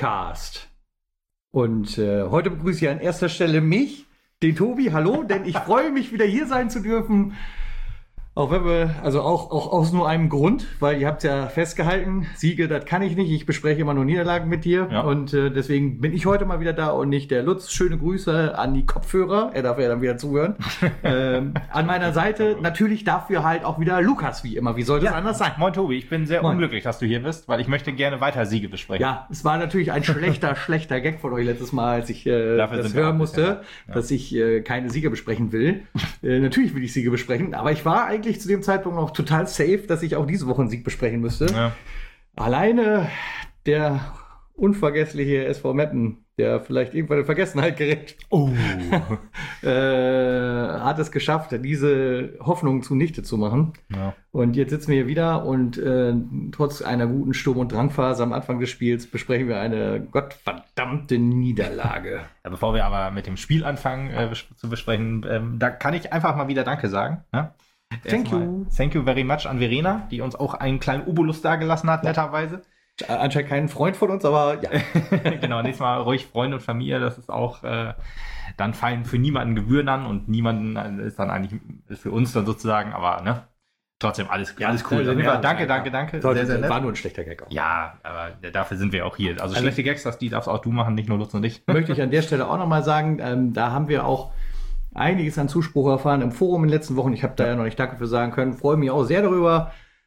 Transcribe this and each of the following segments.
Podcast. Und heute begrüße ich an erster Stelle mich, den Tobi. Hallo, denn ich freue mich, wieder hier sein zu dürfen. Auch wenn wir, also auch aus nur einem Grund, weil ihr habt ja festgehalten, Siege, das kann ich nicht, ich bespreche immer nur Niederlagen mit dir. Ja. Und deswegen bin ich heute mal wieder da und nicht der Lutz. Schöne Grüße an die Kopfhörer, er darf ja dann wieder zuhören. An meiner Seite natürlich dafür halt auch wieder Lukas, wie immer. Wie soll das anders sein? Moin Tobi, ich bin sehr unglücklich, dass du hier bist, weil ich möchte gerne weiter Siege besprechen. Ja, es war natürlich ein schlechter Gag von euch letztes Mal, als ich das hören musste, dass ich keine Siege besprechen will. Natürlich will ich Siege besprechen, aber ich war eigentlich zu dem Zeitpunkt noch total safe, dass ich auch diese Woche einen Sieg besprechen müsste. Ja. Alleine der unvergessliche SV Meppen, der vielleicht irgendwann in Vergessenheit gerät, hat es geschafft, diese Hoffnung zunichte zu machen. Ja. Und jetzt sitzen wir hier wieder und trotz einer guten Sturm- und Drangphase am Anfang des Spiels besprechen wir eine gottverdammte Niederlage. Ja, bevor wir aber mit dem Spiel anfangen zu besprechen, da kann ich einfach mal wieder Danke sagen. Ja? Thank you very much an Verena, die uns auch einen kleinen Obolus dagelassen hat, netterweise. Anscheinend kein Freund von uns, aber ja. Genau, nächstes Mal ruhig Freunde und Familie, das ist auch, dann fallen für niemanden Gebühren an und niemanden ist dann eigentlich ist für uns dann sozusagen, aber ne, trotzdem alles cool. Danke. Sehr, sehr nett. War nur ein schlechter Gag auch. Ja, aber dafür sind wir auch hier. Also schlechte Gags, die darfst auch du machen, nicht nur Lutz und ich. Möchte ich an der Stelle auch nochmal sagen, da haben wir auch einiges an Zuspruch erfahren im Forum in den letzten Wochen. Ich habe da ja noch nicht Danke für sagen können. Freue mich auch sehr darüber,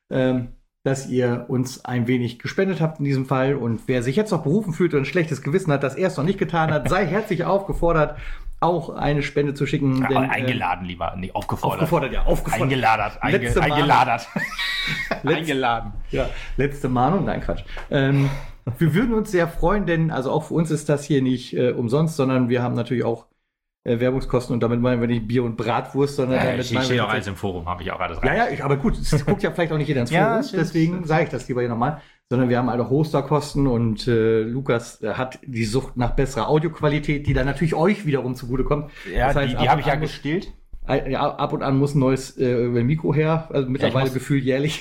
dass ihr uns ein wenig gespendet habt in diesem Fall. Und wer sich jetzt noch berufen fühlt und ein schlechtes Gewissen hat, das er es noch nicht getan hat, sei herzlich aufgefordert, auch eine Spende zu schicken. Ja, denn, eingeladen lieber, nicht aufgefordert. Aufgefordert. Eingeladen. Eingeladen. Ja, letzte Mahnung. Nein, Quatsch. Wir würden uns sehr freuen, denn also auch für uns ist das hier nicht umsonst, sondern wir haben natürlich auch Werbungskosten und damit meinen wir nicht Bier und Bratwurst, sondern damit ich stehe auch alles im Forum, habe ich auch alles rein. Ja, aber gut, es guckt ja vielleicht auch nicht jeder ins Forum, deswegen sage ich das lieber hier nochmal, sondern wir haben alle Hosterkosten und Lukas hat die Sucht nach besserer Audioqualität, die dann natürlich euch wiederum zugutekommt. Ja, das heißt, die habe ich ja gestillt. Ja, ab und an muss ein neues Mikro her, also mittlerweile gefühlt jährlich.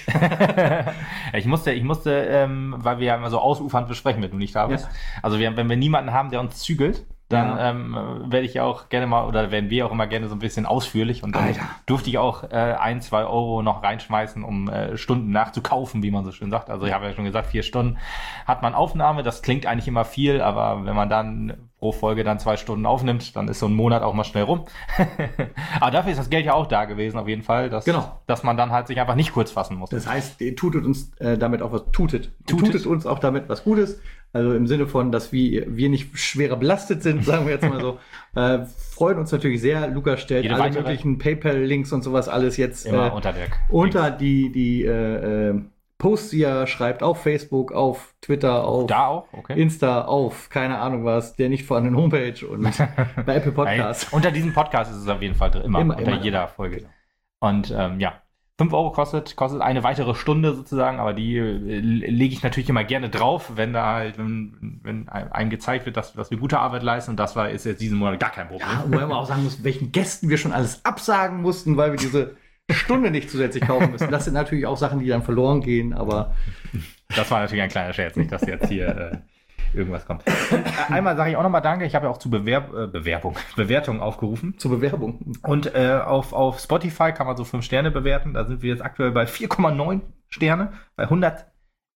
Ich musste, weil wir ja immer so ausufernd besprechen, wenn du nicht da bist. Ja. Also wenn wir niemanden haben, der uns zügelt, dann werde ich auch gerne mal, oder werden wir auch immer gerne so ein bisschen ausführlich und dann durfte ich auch 1-2 Euro noch reinschmeißen, um Stunden nachzukaufen, wie man so schön sagt. Also ich habe ja schon gesagt, 4 Stunden hat man Aufnahme, das klingt eigentlich immer viel, aber wenn man dann pro Folge dann 2 Stunden aufnimmt, dann ist so ein Monat auch mal schnell rum. Aber dafür ist das Geld ja auch da gewesen, auf jeden Fall, dass man dann halt sich einfach nicht kurz fassen muss. Das heißt, ihr tutet uns damit auch was, tutet uns auch damit was Gutes. Also im Sinne von, dass wir nicht schwerer belastet sind, sagen wir jetzt mal so. Freuen uns natürlich sehr. Lukas stellt alle möglichen PayPal-Links und sowas alles jetzt immer unter die Posts, die er schreibt, auf Facebook, auf Twitter, auf Insta, auf keine Ahnung was, der nicht vorhandenen Homepage und bei Apple Podcasts. Unter diesem Podcast ist es auf jeden Fall immer unter jeder Folge. Genau. Und 5 Euro kostet eine weitere Stunde sozusagen, aber die lege ich natürlich immer gerne drauf, wenn da halt, wenn einem gezeigt wird, dass wir gute Arbeit leisten, und das ist jetzt diesen Monat gar kein Problem. Ja, wo man auch sagen muss, welchen Gästen wir schon alles absagen mussten, weil wir diese Stunde nicht zusätzlich kaufen müssen. Das sind natürlich auch Sachen, die dann verloren gehen, aber das war natürlich ein kleiner Scherz, nicht, dass jetzt hier irgendwas kommt. Einmal sage ich auch nochmal Danke. Ich habe ja auch zu Bewertung aufgerufen. Zur Bewerbung. Und auf Spotify kann man so 5 Sterne bewerten. Da sind wir jetzt aktuell bei 4,9 Sterne, bei 111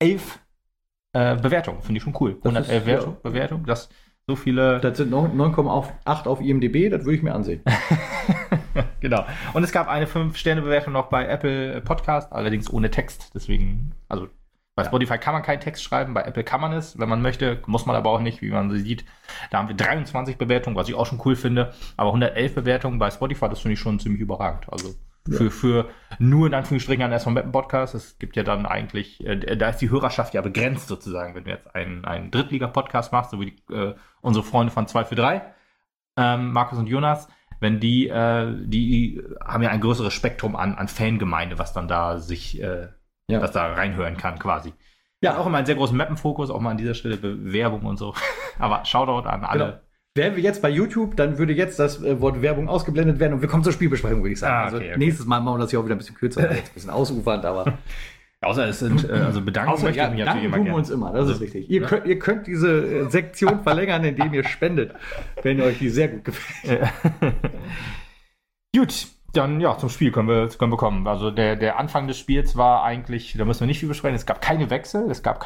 Bewertungen. Finde ich schon cool. 111 Bewertungen. Das so viele. Das sind 9,8 auf IMDb. Das würde ich mir ansehen. Genau. Und es gab eine 5-Sterne-Bewertung noch bei Apple Podcast, allerdings ohne Text. Deswegen, also bei Spotify kann man keinen Text schreiben, bei Apple kann man es, wenn man möchte, muss man aber auch nicht, wie man sie sieht. Da haben wir 23 Bewertungen, was ich auch schon cool finde, aber 111 Bewertungen bei Spotify, das finde ich schon ziemlich überragend. Also für nur in Anführungsstrichen einen SV Meppen Podcast, es gibt ja dann eigentlich, da ist die Hörerschaft ja begrenzt sozusagen, wenn du jetzt einen Drittliga-Podcast machst, so wie unsere Freunde von 2 für 3, Markus und Jonas, wenn die haben ja ein größeres Spektrum an Fangemeinde, was dann da sich was da reinhören kann quasi. Ja, auch immer einen sehr großen Mappen-Fokus, auch mal an dieser Stelle Bewerbung und so. Aber Shoutout an alle. Genau. Wären wir jetzt bei YouTube, dann würde jetzt das Wort Werbung ausgeblendet werden und wir kommen zur Spielbesprechung, würde ich sagen. Okay. Nächstes Mal machen wir das hier auch wieder ein bisschen kürzer, jetzt ein bisschen ausufernd, aber Außer es sind, also bedanken möchte ich mich natürlich immer tun wir gerne. uns immer, das ist richtig. Ihr könnt diese Sektion verlängern, indem ihr spendet, wenn euch die sehr gut gefällt. Gut, dann zum Spiel können wir kommen. Also der Anfang des Spiels war eigentlich, da müssen wir nicht viel besprechen, es gab keine Wechsel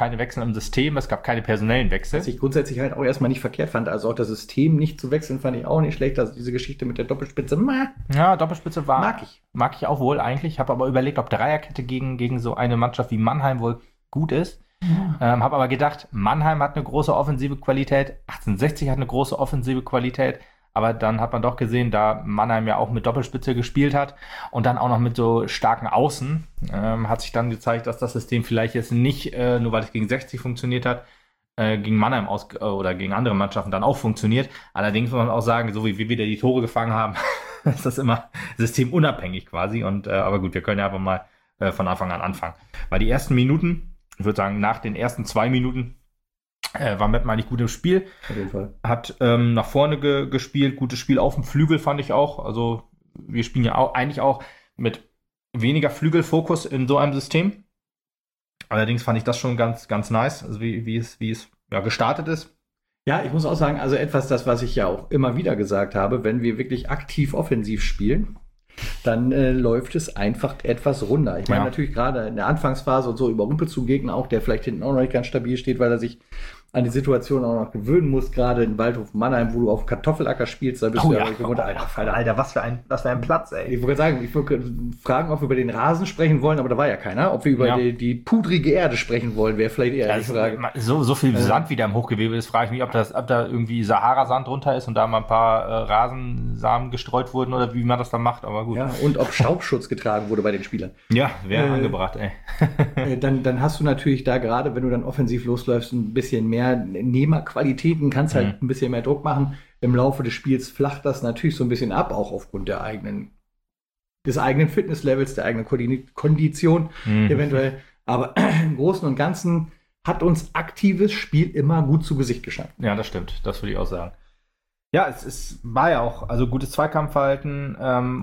im System, es gab keine personellen Wechsel. Was ich grundsätzlich halt auch erstmal nicht verkehrt fand, also auch das System nicht zu wechseln, fand ich auch nicht schlecht. Also diese Geschichte mit der Doppelspitze, Doppelspitze mag ich auch wohl eigentlich. Habe aber überlegt, ob Dreierkette gegen so eine Mannschaft wie Mannheim wohl gut ist. Habe aber gedacht, Mannheim hat eine große offensive Qualität, 1860 hat eine große offensive Qualität. Aber dann hat man doch gesehen, da Mannheim ja auch mit Doppelspitze gespielt hat und dann auch noch mit so starken Außen, hat sich dann gezeigt, dass das System vielleicht jetzt nicht, nur weil es gegen 60 funktioniert hat, gegen Mannheim oder gegen andere Mannschaften dann auch funktioniert. Allerdings muss man auch sagen, so wie wir wieder die Tore gefangen haben, ist das immer systemunabhängig quasi. Aber gut, wir können ja einfach mal von Anfang an anfangen. Weil die ersten Minuten, ich würde sagen, nach den ersten 2 Minuten, war Meppen eigentlich gut im Spiel. Auf jeden Fall. Hat nach vorne gespielt, gutes Spiel auf dem Flügel fand ich auch. Also wir spielen ja eigentlich auch mit weniger Flügelfokus in so einem System. Allerdings fand ich das schon ganz, ganz nice, also wie es gestartet ist. Ja, ich muss auch sagen, also das, was ich ja auch immer wieder gesagt habe, wenn wir wirklich aktiv offensiv spielen, dann läuft es einfach etwas runder. Ich meine natürlich gerade in der Anfangsphase und so überrumpelst du Gegner auch, der vielleicht hinten auch noch nicht ganz stabil steht, weil er sich an die Situation auch noch gewöhnen muss, gerade in Waldhof Mannheim, wo du auf Kartoffelacker spielst, da bist du ja gewohnt. Alter, was für ein Platz, ey. Ich wollte sagen, ich wollte fragen, ob wir über den Rasen sprechen wollen, aber da war ja keiner. Ob wir über die pudrige Erde sprechen wollen, wäre vielleicht eher die Frage. So viel Sand, wie da im Hochgewebe ist, frage ich mich, ob da irgendwie Sahara-Sand drunter ist und da mal ein paar Rasensamen gestreut wurden oder wie man das dann macht, aber gut. Ja, und ob Staubschutz getragen wurde bei den Spielern. Ja, wäre angebracht, ey. Dann hast du natürlich da gerade, wenn du dann offensiv losläufst, ein bisschen mehr Nehmerqualitäten, kannst halt ein bisschen mehr Druck machen. Im Laufe des Spiels flacht das natürlich so ein bisschen ab, auch aufgrund des eigenen Fitnesslevels, der eigenen Kondition eventuell. Aber im Großen und Ganzen hat uns aktives Spiel immer gut zu Gesicht geschaut. Ja, das stimmt. Das würde ich auch sagen. Ja, es war ja auch, also gutes Zweikampfverhalten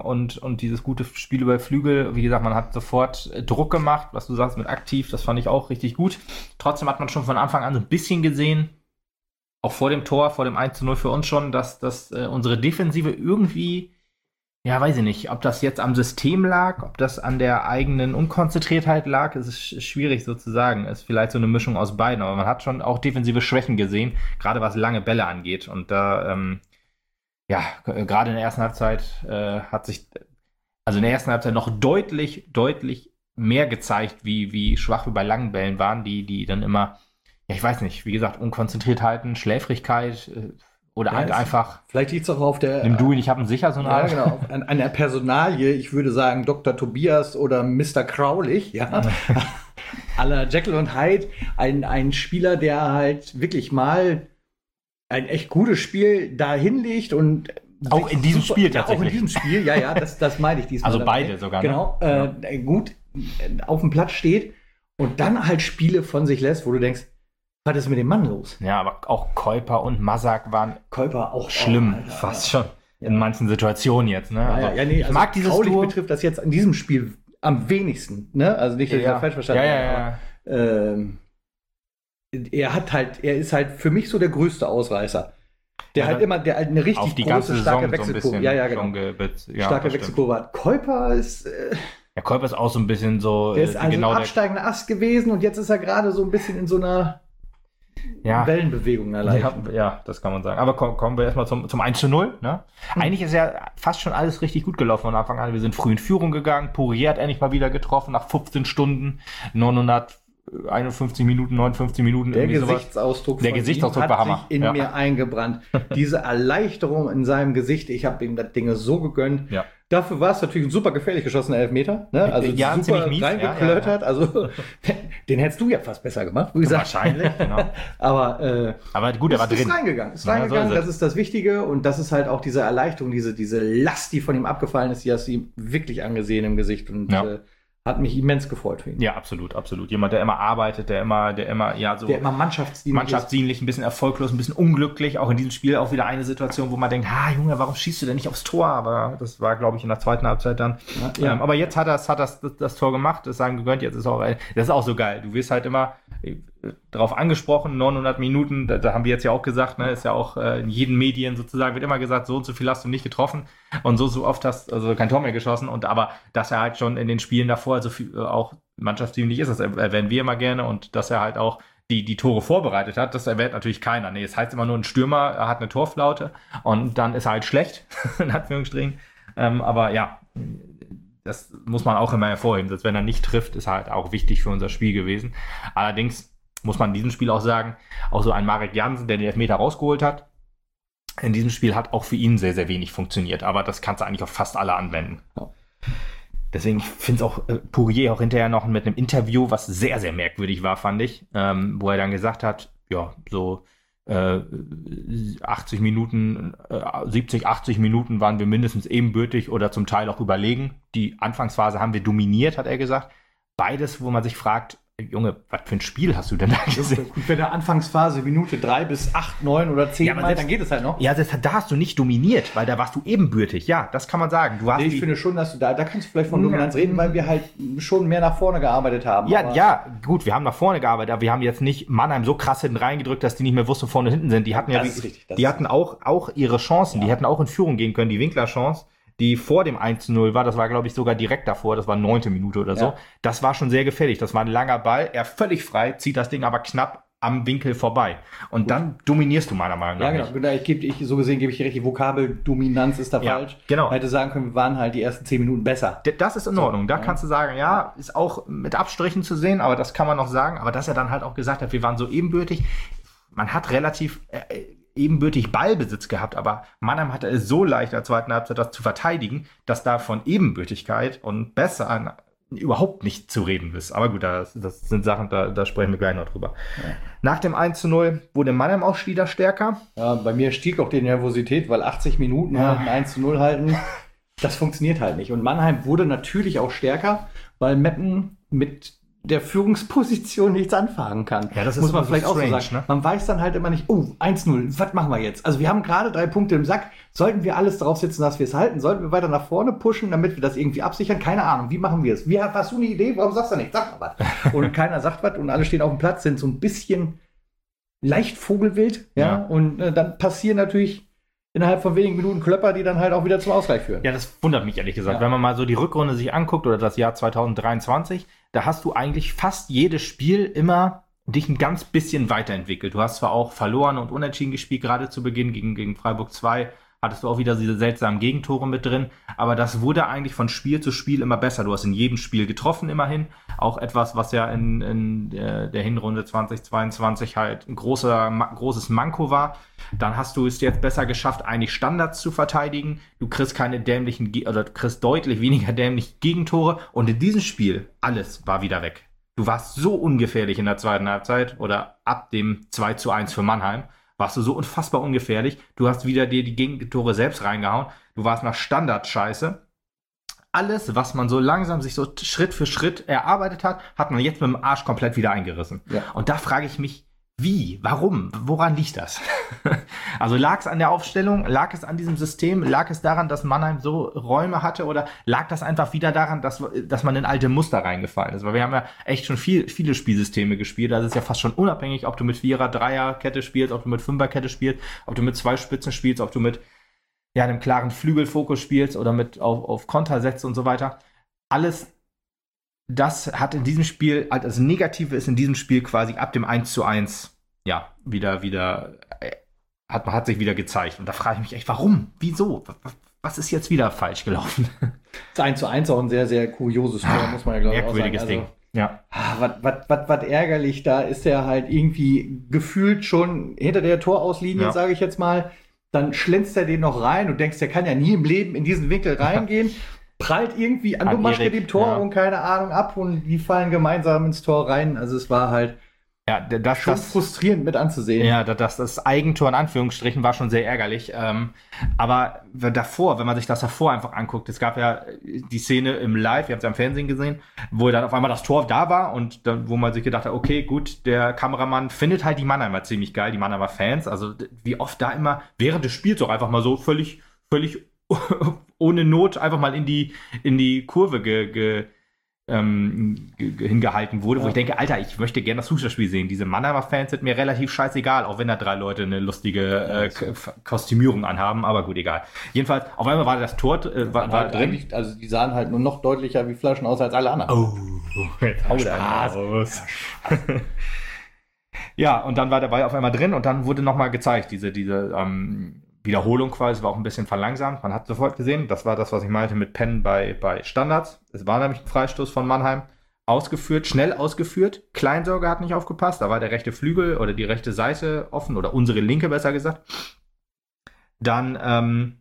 und dieses gute Spiel über Flügel. Wie gesagt, man hat sofort Druck gemacht, was du sagst mit aktiv, das fand ich auch richtig gut. Trotzdem hat man schon von Anfang an so ein bisschen gesehen, auch vor dem Tor, vor dem 1:0 für uns schon, dass unsere Defensive irgendwie, ja, weiß ich nicht, ob das jetzt am System lag, ob das an der eigenen Unkonzentriertheit lag, es ist schwierig so zu sagen. Es ist vielleicht so eine Mischung aus beiden, aber man hat schon auch defensive Schwächen gesehen, gerade was lange Bälle angeht. Und da, gerade in der ersten Halbzeit hat sich, also in der ersten Halbzeit noch deutlich mehr gezeigt, wie schwach wir bei langen Bällen waren, die dann immer, ja, ich weiß nicht, wie gesagt, Unkonzentriertheiten, Schläfrigkeit, oder halt einfach. Vielleicht liegt es auch auf der. Nimm du ihn, ich habe ihn sicher, so eine Art. Ja, genau. An der Personalie, ich würde sagen Dr. Tobias oder Mr. Crowley, ja. À la Jekyll und Hyde. Ein Spieler, der halt wirklich mal ein echt gutes Spiel da hinlegt und. Auch in diesem Spiel tatsächlich. Auch in diesem Spiel, ja, das meine ich diesmal. Also beide sogar, genau, ne? Genau, gut auf dem Platz steht und dann halt Spiele von sich lässt, wo du denkst, was ist mit dem Mann los? Ja, aber auch Kuiper und Masak waren auch schlimm, fast schon. In manchen Situationen jetzt, ne? Ich mag dieses Duo. Betrifft das jetzt in diesem Spiel am wenigsten, ne? Also nicht, dass ich das falsch verstanden habe. Er ist halt für mich so der größte Ausreißer. Der halt eine richtig große, starke Wechselkurve. Starke Wechselkurve hat. Kuiper ist. Kuiper ist auch so ein bisschen so. Der ist ein absteigender Ast gewesen und jetzt ist er gerade so ein bisschen in so einer Wellenbewegung erleichtert. Ja, das kann man sagen. Aber kommen wir erstmal zum 1:0. Ne? Eigentlich ist ja fast schon alles richtig gut gelaufen von Anfang an. Wir sind früh in Führung gegangen. Poirier hat endlich mal wieder getroffen nach 15 Stunden, 951 Minuten, 59 Minuten. Der Gesichtsausdruck war Hammer. Sich in mir eingebrannt. Diese Erleichterung in seinem Gesicht, ich habe ihm das Ding so gegönnt. Ja. Dafür war es natürlich ein super gefährlich geschossener Elfmeter. Ne? Also super reingeklötert. Also den hättest du ja fast besser gemacht, wie gesagt. Wahrscheinlich, genau. Aber gut, er war drin. Ist reingegangen, das ist das Wichtige. Und das ist halt auch diese Erleichterung, diese Last, die von ihm abgefallen ist, die hast du ihm wirklich angesehen im Gesicht. Und Hat mich immens gefreut für ihn. Ja, absolut, absolut. Jemand, der immer arbeitet, der immer mannschaftsdienlich, ein bisschen erfolglos, ein bisschen unglücklich. Auch in diesem Spiel auch wieder eine Situation, wo man denkt, Junge, warum schießt du denn nicht aufs Tor? Aber das war, glaube ich, in der zweiten Halbzeit dann. Ja. Aber jetzt hat das Tor gemacht, das sagen gegönnt, jetzt ist auch, das ist auch so geil. Du wirst halt immer darauf angesprochen, 900 Minuten, da haben wir jetzt ja auch gesagt, ne, ist ja auch in jedem Medien sozusagen, wird immer gesagt, so und so viel hast du nicht getroffen und so oft hast du also kein Tor mehr geschossen aber dass er halt schon in den Spielen davor, also auch mannschaftsdienlich ist, das erwähnen wir immer gerne und dass er halt auch die Tore vorbereitet hat, das erwähnt natürlich keiner. Nee, es heißt immer nur, ein Stürmer hat eine Torflaute und dann ist er halt schlecht, in Anführungsstrichen. Aber ja, das muss man auch immer hervorheben, dass wenn er nicht trifft, ist halt auch wichtig für unser Spiel gewesen. Allerdings muss man in diesem Spiel auch sagen, auch so ein Marek Jansen, der den Elfmeter rausgeholt hat, in diesem Spiel hat auch für ihn sehr, sehr wenig funktioniert. Aber das kannst du eigentlich auf fast alle anwenden. Ja. Deswegen, ich finde es auch Pourier auch hinterher noch mit einem Interview, was sehr, sehr merkwürdig war, fand ich, wo er dann gesagt hat, ja, so 70, 80 Minuten waren wir mindestens ebenbürtig oder zum Teil auch überlegen. Die Anfangsphase haben wir dominiert, hat er gesagt. Beides, wo man sich fragt, Junge, was für ein Spiel hast du denn da gesehen? Und wenn der Anfangsphase Minute 3 bis 8, 9 oder 10 Mal, dann geht es halt noch. Ja, da hast du nicht dominiert, weil da warst du ebenbürtig. Ja, das kann man sagen. Ich finde schon, dass du da kannst du vielleicht von Dominanz reden, weil wir halt schon mehr nach vorne gearbeitet haben. Ja, gut, wir haben nach vorne gearbeitet, aber wir haben jetzt nicht Mannheim so krass hinten reingedrückt, dass die nicht mehr wussten, wo vorne und hinten sind. Die hatten hatten auch ihre Chancen. Ja. Die hätten auch in Führung gehen können. Die Winkler-Chance, die vor dem 1:0 war, das war, glaube ich, sogar direkt davor, das war 9. Minute oder so. Ja. Das war schon sehr gefährlich. Das war ein langer Ball, er völlig frei, zieht das Ding aber knapp am Winkel vorbei. Und dann dominierst du meiner Meinung nach. Ja, genau. So gesehen gebe ich dir recht, die Vokabeldominanz ist da falsch. Genau. Man hätte sagen können, wir waren halt die ersten 10 Minuten besser. Das ist in Ordnung. Da kannst du sagen, ja, ist auch mit Abstrichen zu sehen, aber das kann man noch sagen. Aber dass er dann halt auch gesagt hat, wir waren so ebenbürtig. Man hat relativ ebenbürtig Ballbesitz gehabt, aber Mannheim hatte es so leicht in der zweiten Halbzeit, das zu verteidigen, dass da von Ebenbürtigkeit und besser überhaupt nicht zu reden ist. Aber gut, das sind Sachen, da sprechen wir gleich noch drüber. Ja. Nach dem 1:0 wurde Mannheim auch wieder stärker. Ja, bei mir stieg auch die Nervosität, weil 80 Minuten ein 1:0 halten, das funktioniert halt nicht. Und Mannheim wurde natürlich auch stärker, weil Meppen mit der Führungsposition nichts anfangen kann. Ja, das muss man vielleicht strange, auch so sagen. Ne? Man weiß dann halt immer nicht, 1:0, was machen wir jetzt? Also wir haben gerade 3 Punkte im Sack. Sollten wir alles drauf setzen, dass wir es halten? Sollten wir weiter nach vorne pushen, damit wir das irgendwie absichern? Keine Ahnung, wie machen wir es? Hast du eine Idee? Warum sagst du nicht? Sag mal was. Und keiner sagt was und alle stehen auf dem Platz, sind so ein bisschen leicht vogelwild. Ja? Und dann passieren natürlich innerhalb von wenigen Minuten Klöpper, die dann halt auch wieder zum Ausgleich führen. Ja, das wundert mich ehrlich gesagt. Ja. Wenn man mal so die Rückrunde sich anguckt oder das Jahr 2023, da hast du eigentlich fast jedes Spiel immer dich ein ganz bisschen weiterentwickelt. Du hast zwar auch verloren und unentschieden gespielt, gerade zu Beginn gegen Freiburg 2, hattest du auch wieder diese seltsamen Gegentore mit drin, aber das wurde eigentlich von Spiel zu Spiel immer besser. Du hast in jedem Spiel getroffen immerhin, auch etwas, was ja in der Hinrunde 2022 halt ein großes Manko war. Dann hast du es jetzt besser geschafft, eigentlich Standards zu verteidigen. Du kriegst kriegst deutlich weniger dämliche Gegentore und in diesem Spiel, alles war wieder weg. Du warst so ungefährlich in der zweiten Halbzeit oder ab dem 2:1 für Mannheim. Warst du so unfassbar ungefährlich. Du hast wieder dir die Gegentore selbst reingehauen. Du warst nach Standard scheiße. Alles, was man so langsam sich so Schritt für Schritt erarbeitet hat, hat man jetzt mit dem Arsch komplett wieder eingerissen. Ja. Und da frage ich mich, wie? Warum? Woran liegt das? Also lag es an der Aufstellung? Lag es an diesem System? Lag es daran, dass Mannheim so Räume hatte? Oder lag das einfach wieder daran, dass man in alte Muster reingefallen ist? Weil wir haben ja echt schon viele Spielsysteme gespielt. Also es ist ja fast schon unabhängig, ob du mit 4er-, 3er-Kette spielst, ob du mit 5er-Kette spielst, ob du mit 2 Spitzen spielst, ob du mit einem klaren Flügelfokus spielst oder mit auf Konter setzt und so weiter. Alles das hat in diesem Spiel, das Negative ist in diesem Spiel quasi ab dem 1:1, ja, hat sich wieder gezeigt. Und da frage ich mich echt, warum? Wieso? Was ist jetzt wieder falsch gelaufen? Das 1:1 auch ein sehr, sehr kurioses Tor, muss man ja glaube ich auch sagen. Merkwürdiges Ding. Ja. Was ärgerlich, da ist er halt irgendwie gefühlt schon hinter der Torauslinie, sage ich jetzt mal. Dann schlänzt er den noch rein. Du denkst, der kann ja nie im Leben in diesen Winkel reingehen. Prallt irgendwie an Domaschke dem Tor und keine Ahnung ab und die fallen gemeinsam ins Tor rein. Also es war halt Ja, das Schon frustrierend mit anzusehen. Ja, das Eigentor in Anführungsstrichen war schon sehr ärgerlich. Aber davor, wenn man sich das davor einfach anguckt, es gab ja die Szene im Live, ihr habt es ja im Fernsehen gesehen, wo dann auf einmal das Tor da war und dann, wo man sich gedacht hat, okay, gut, der Kameramann findet halt die Mannheimer ziemlich geil, die Mannheimer Fans. Also wie oft da immer während des Spiels auch einfach mal so völlig ohne Not einfach mal in die Kurve hingehalten wurde, wo ich denke, Alter, ich möchte gerne das Fußballspiel sehen. Diese Mannheimer Fans sind mir relativ scheißegal, auch wenn da 3 Leute eine lustige Kostümierung anhaben, aber gut, egal. Jedenfalls, auf einmal war das Tor war halt drin. Also die sahen halt nur noch deutlicher wie Flaschen aus als alle anderen. Oh, jetzt hau da raus. Ja, und dann war der Ball auf einmal drin und dann wurde nochmal gezeigt, diese Wiederholung quasi, war auch ein bisschen verlangsamt. Man hat sofort gesehen, das war das, was ich meinte mit Pennen bei Standards. Es war nämlich ein Freistoß von Mannheim. Schnell ausgeführt. Kleinsorge hat nicht aufgepasst. Da war der rechte Flügel oder die rechte Seite offen oder unsere linke besser gesagt. Dann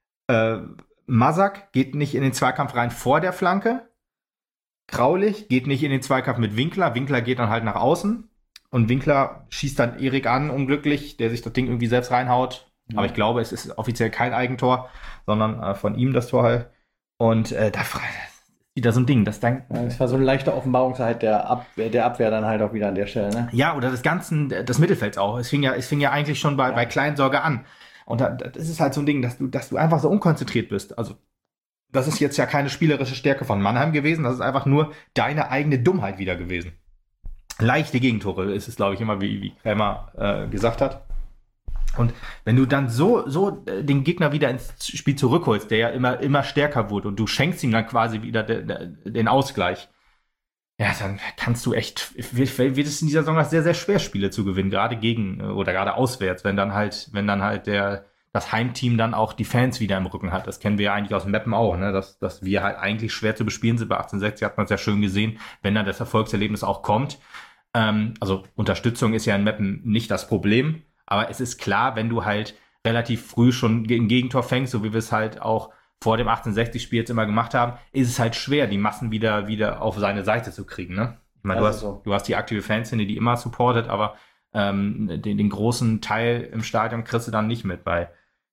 Masak geht nicht in den Zweikampf rein vor der Flanke. Graulich geht nicht in den Zweikampf mit Winkler. Winkler geht dann halt nach außen. Und Winkler schießt dann Erik an, unglücklich, der sich das Ding irgendwie selbst reinhaut. Aber ich glaube, es ist offiziell kein Eigentor, sondern von ihm das Tor halt. Und da ist wieder so ein Ding. Das war so eine leichte Offenbarungszeit der Abwehr dann halt auch wieder an der Stelle. Ne? Ja, oder des Mittelfelds auch. Es fing ja eigentlich schon bei Kleinsorge an. Und das ist halt so ein Ding, dass du einfach so unkonzentriert bist. Also das ist jetzt ja keine spielerische Stärke von Mannheim gewesen. Das ist einfach nur deine eigene Dummheit wieder gewesen. Leichte Gegentore ist es, glaube ich, immer, wie Krämer gesagt hat. Und wenn du dann so den Gegner wieder ins Spiel zurückholst, der ja immer stärker wurde und du schenkst ihm dann quasi wieder den Ausgleich, ja, dann kannst du echt, wird es in dieser Saison sehr, sehr schwer, Spiele zu gewinnen, gerade gegen oder gerade auswärts, wenn dann halt das Heimteam dann auch die Fans wieder im Rücken hat. Das kennen wir ja eigentlich aus dem Mappen auch, ne? Dass wir halt eigentlich schwer zu bespielen sind. Bei 1860 hat man es ja schön gesehen, wenn dann das Erfolgserlebnis auch kommt. Also Unterstützung ist ja in Mappen nicht das Problem. Aber es ist klar, wenn du halt relativ früh schon ein Gegentor fängst, so wie wir es halt auch vor dem 1860-Spiel jetzt immer gemacht haben, ist es halt schwer, die Massen wieder auf seine Seite zu kriegen. Ne? Ich meine, du hast die aktive Fanszene, die immer supportet, aber den großen Teil im Stadion kriegst du dann nicht mit bei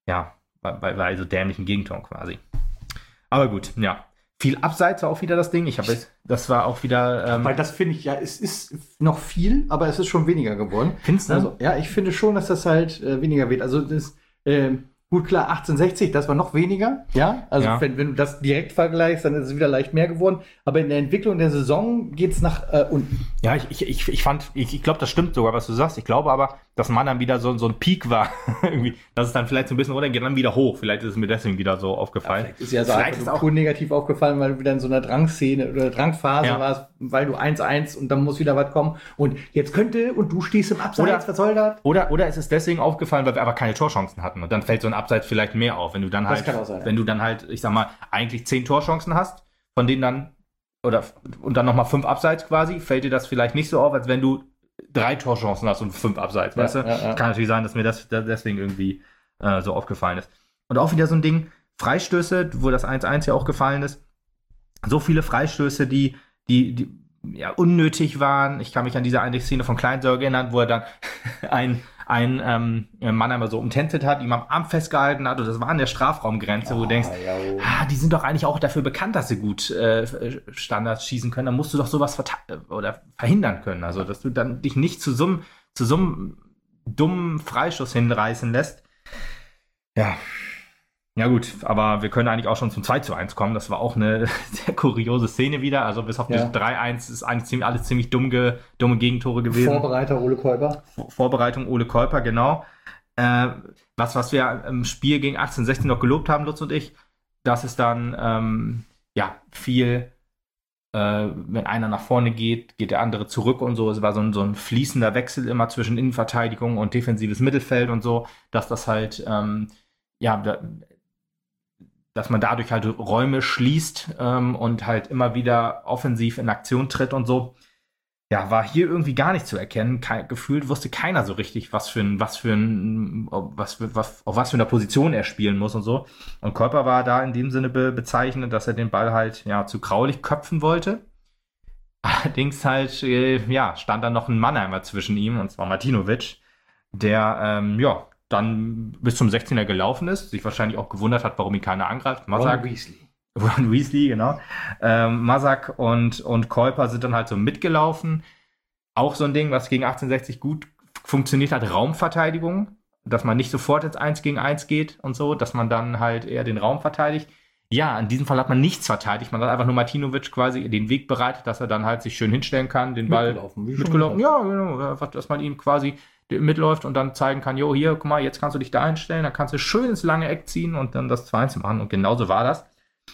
so dämlichen Gegentoren quasi. Aber gut, ja. Viel Abseits war auch wieder das Ding. Das war auch wieder. Weil das finde ich, ja, es ist noch viel, aber es ist schon weniger geworden. Findest du? Also, ja, ich finde schon, dass das halt weniger wird. Also, das, gut, klar, 1860, das war noch weniger. Ja, also wenn du das direkt vergleichst, dann ist es wieder leicht mehr geworden. Aber in der Entwicklung der Saison geht es nach unten. Ja, ich glaube, das stimmt sogar, was du sagst. Ich glaube aber, dass Mannheim wieder so ein Peak war. Irgendwie, dass es dann vielleicht so ein bisschen runtergeht, dann wieder hoch. Vielleicht ist es mir deswegen wieder so aufgefallen. Ja, vielleicht ist auch negativ aufgefallen, weil du wieder in so einer Drangszene oder Drangphase warst, weil du 1-1 und dann muss wieder was kommen. Und jetzt und du stehst im Abseits, was soll das? Oder es ist deswegen aufgefallen, weil wir aber keine Torchancen hatten. Und dann fällt so ein Abseits vielleicht mehr auf. Wenn du dann halt, ich sag mal, eigentlich 10 Torchancen hast, von denen dann, und dann nochmal 5 Abseits quasi, fällt dir das vielleicht nicht so auf, als wenn du 3 Torchancen hast und 5 Abseits, weißt du? Ja. Kann natürlich sein, dass mir das deswegen irgendwie so aufgefallen ist. Und auch wieder so ein Ding, Freistöße, wo das 1-1 ja auch gefallen ist, so viele Freistöße, die ja unnötig waren. Ich kann mich an diese eine Szene von Kleinsorge erinnern, wo er dann ein Mann einmal so umtänzelt hat, ihm am Arm festgehalten hat und das war an der Strafraumgrenze, wo du denkst, die sind doch eigentlich auch dafür bekannt, dass sie gut Standards schießen können, dann musst du doch sowas verhindern können, also dass du dann dich nicht zu so einem dummen Freistoß hinreißen lässt. Ja gut, aber wir können eigentlich auch schon zum 2-1 kommen. Das war auch eine sehr kuriose Szene wieder. Also bis auf das 3-1 ist eigentlich alles ziemlich dumme Gegentore gewesen. Vorbereitung Ole Kuiper, genau. Was wir im Spiel gegen 1860 noch gelobt haben, Lutz und ich, dass es dann viel, wenn einer nach vorne geht der andere zurück und so. Es war so ein fließender Wechsel immer zwischen Innenverteidigung und defensives Mittelfeld und so, dass das halt, dass man dadurch halt Räume schließt und halt immer wieder offensiv in Aktion tritt und so. Ja, war hier irgendwie gar nicht zu erkennen. Gefühlt wusste keiner so richtig, auf was für einer Position er spielen muss und so. Und Kuiper war da in dem Sinne bezeichnet, dass er den Ball halt zu Graulich köpfen wollte. Allerdings halt, stand dann noch ein Mannheimer zwischen ihm, und zwar Martinovic, der, dann bis zum 16er gelaufen ist, sich wahrscheinlich auch gewundert hat, warum ihn keiner angreift. Ron Weasley, genau. Mazak und Kuiper sind dann halt so mitgelaufen. Auch so ein Ding, was gegen 1860 gut funktioniert hat, Raumverteidigung, dass man nicht sofort ins 1 gegen 1 geht und so, dass man dann halt eher den Raum verteidigt. Ja, in diesem Fall hat man nichts verteidigt, man hat einfach nur Martinovic quasi den Weg bereitet, dass er dann halt sich schön hinstellen kann, den Ball mitgelaufen. Ja, genau, dass man ihm quasi mitläuft und dann zeigen kann, jo, hier, guck mal, jetzt kannst du dich da einstellen, dann kannst du schön ins lange Eck ziehen und dann das 2-1 machen, und genauso war das.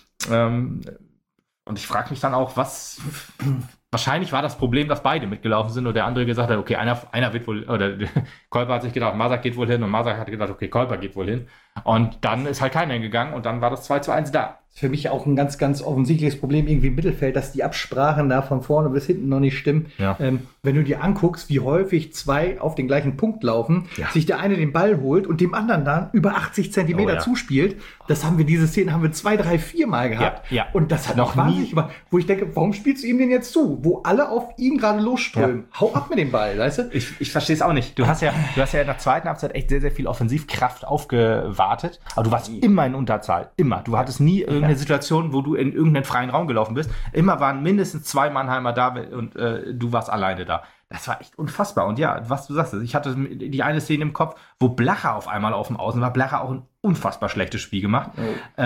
Und ich frage mich dann auch, wahrscheinlich war das Problem, dass beide mitgelaufen sind und der andere gesagt hat, okay, einer wird wohl, oder Kuiper hat sich gedacht, Mazak geht wohl hin, und Mazak hat gedacht, okay, Kuiper geht wohl hin. Und dann ist halt keiner hingegangen und dann war das 2-1 da. Das ist für mich auch ein ganz, ganz offensichtliches Problem irgendwie im Mittelfeld, dass die Absprachen da von vorne bis hinten noch nicht stimmen. Ja. Wenn du dir anguckst, wie häufig zwei auf den gleichen Punkt laufen, sich der eine den Ball holt und dem anderen dann über 80 Zentimeter zuspielt, diese Szene haben wir 2, 3, 4 Mal gehabt. Ja. Und das hat noch wahnsinnig gemacht, wo ich denke, warum spielst du ihm denn jetzt zu? Wo alle auf ihn gerade losströmen. Ja. Hau ab mit dem Ball, weißt du? Ich verstehe es auch nicht. Du hast ja in der zweiten Halbzeit echt sehr, sehr viel Offensivkraft aufgewartet, aber du warst immer in Unterzahl. Immer. Du hattest nie irgendeine Situation, wo du in irgendeinen freien Raum gelaufen bist. Immer waren mindestens 2 Mannheimer da und du warst alleine da. Das war echt unfassbar. Und ja, was du sagst, ich hatte die eine Szene im Kopf, wo Blacher auf einmal auf dem Außen war. Blacher auch ein unfassbar schlechtes Spiel gemacht. Oh.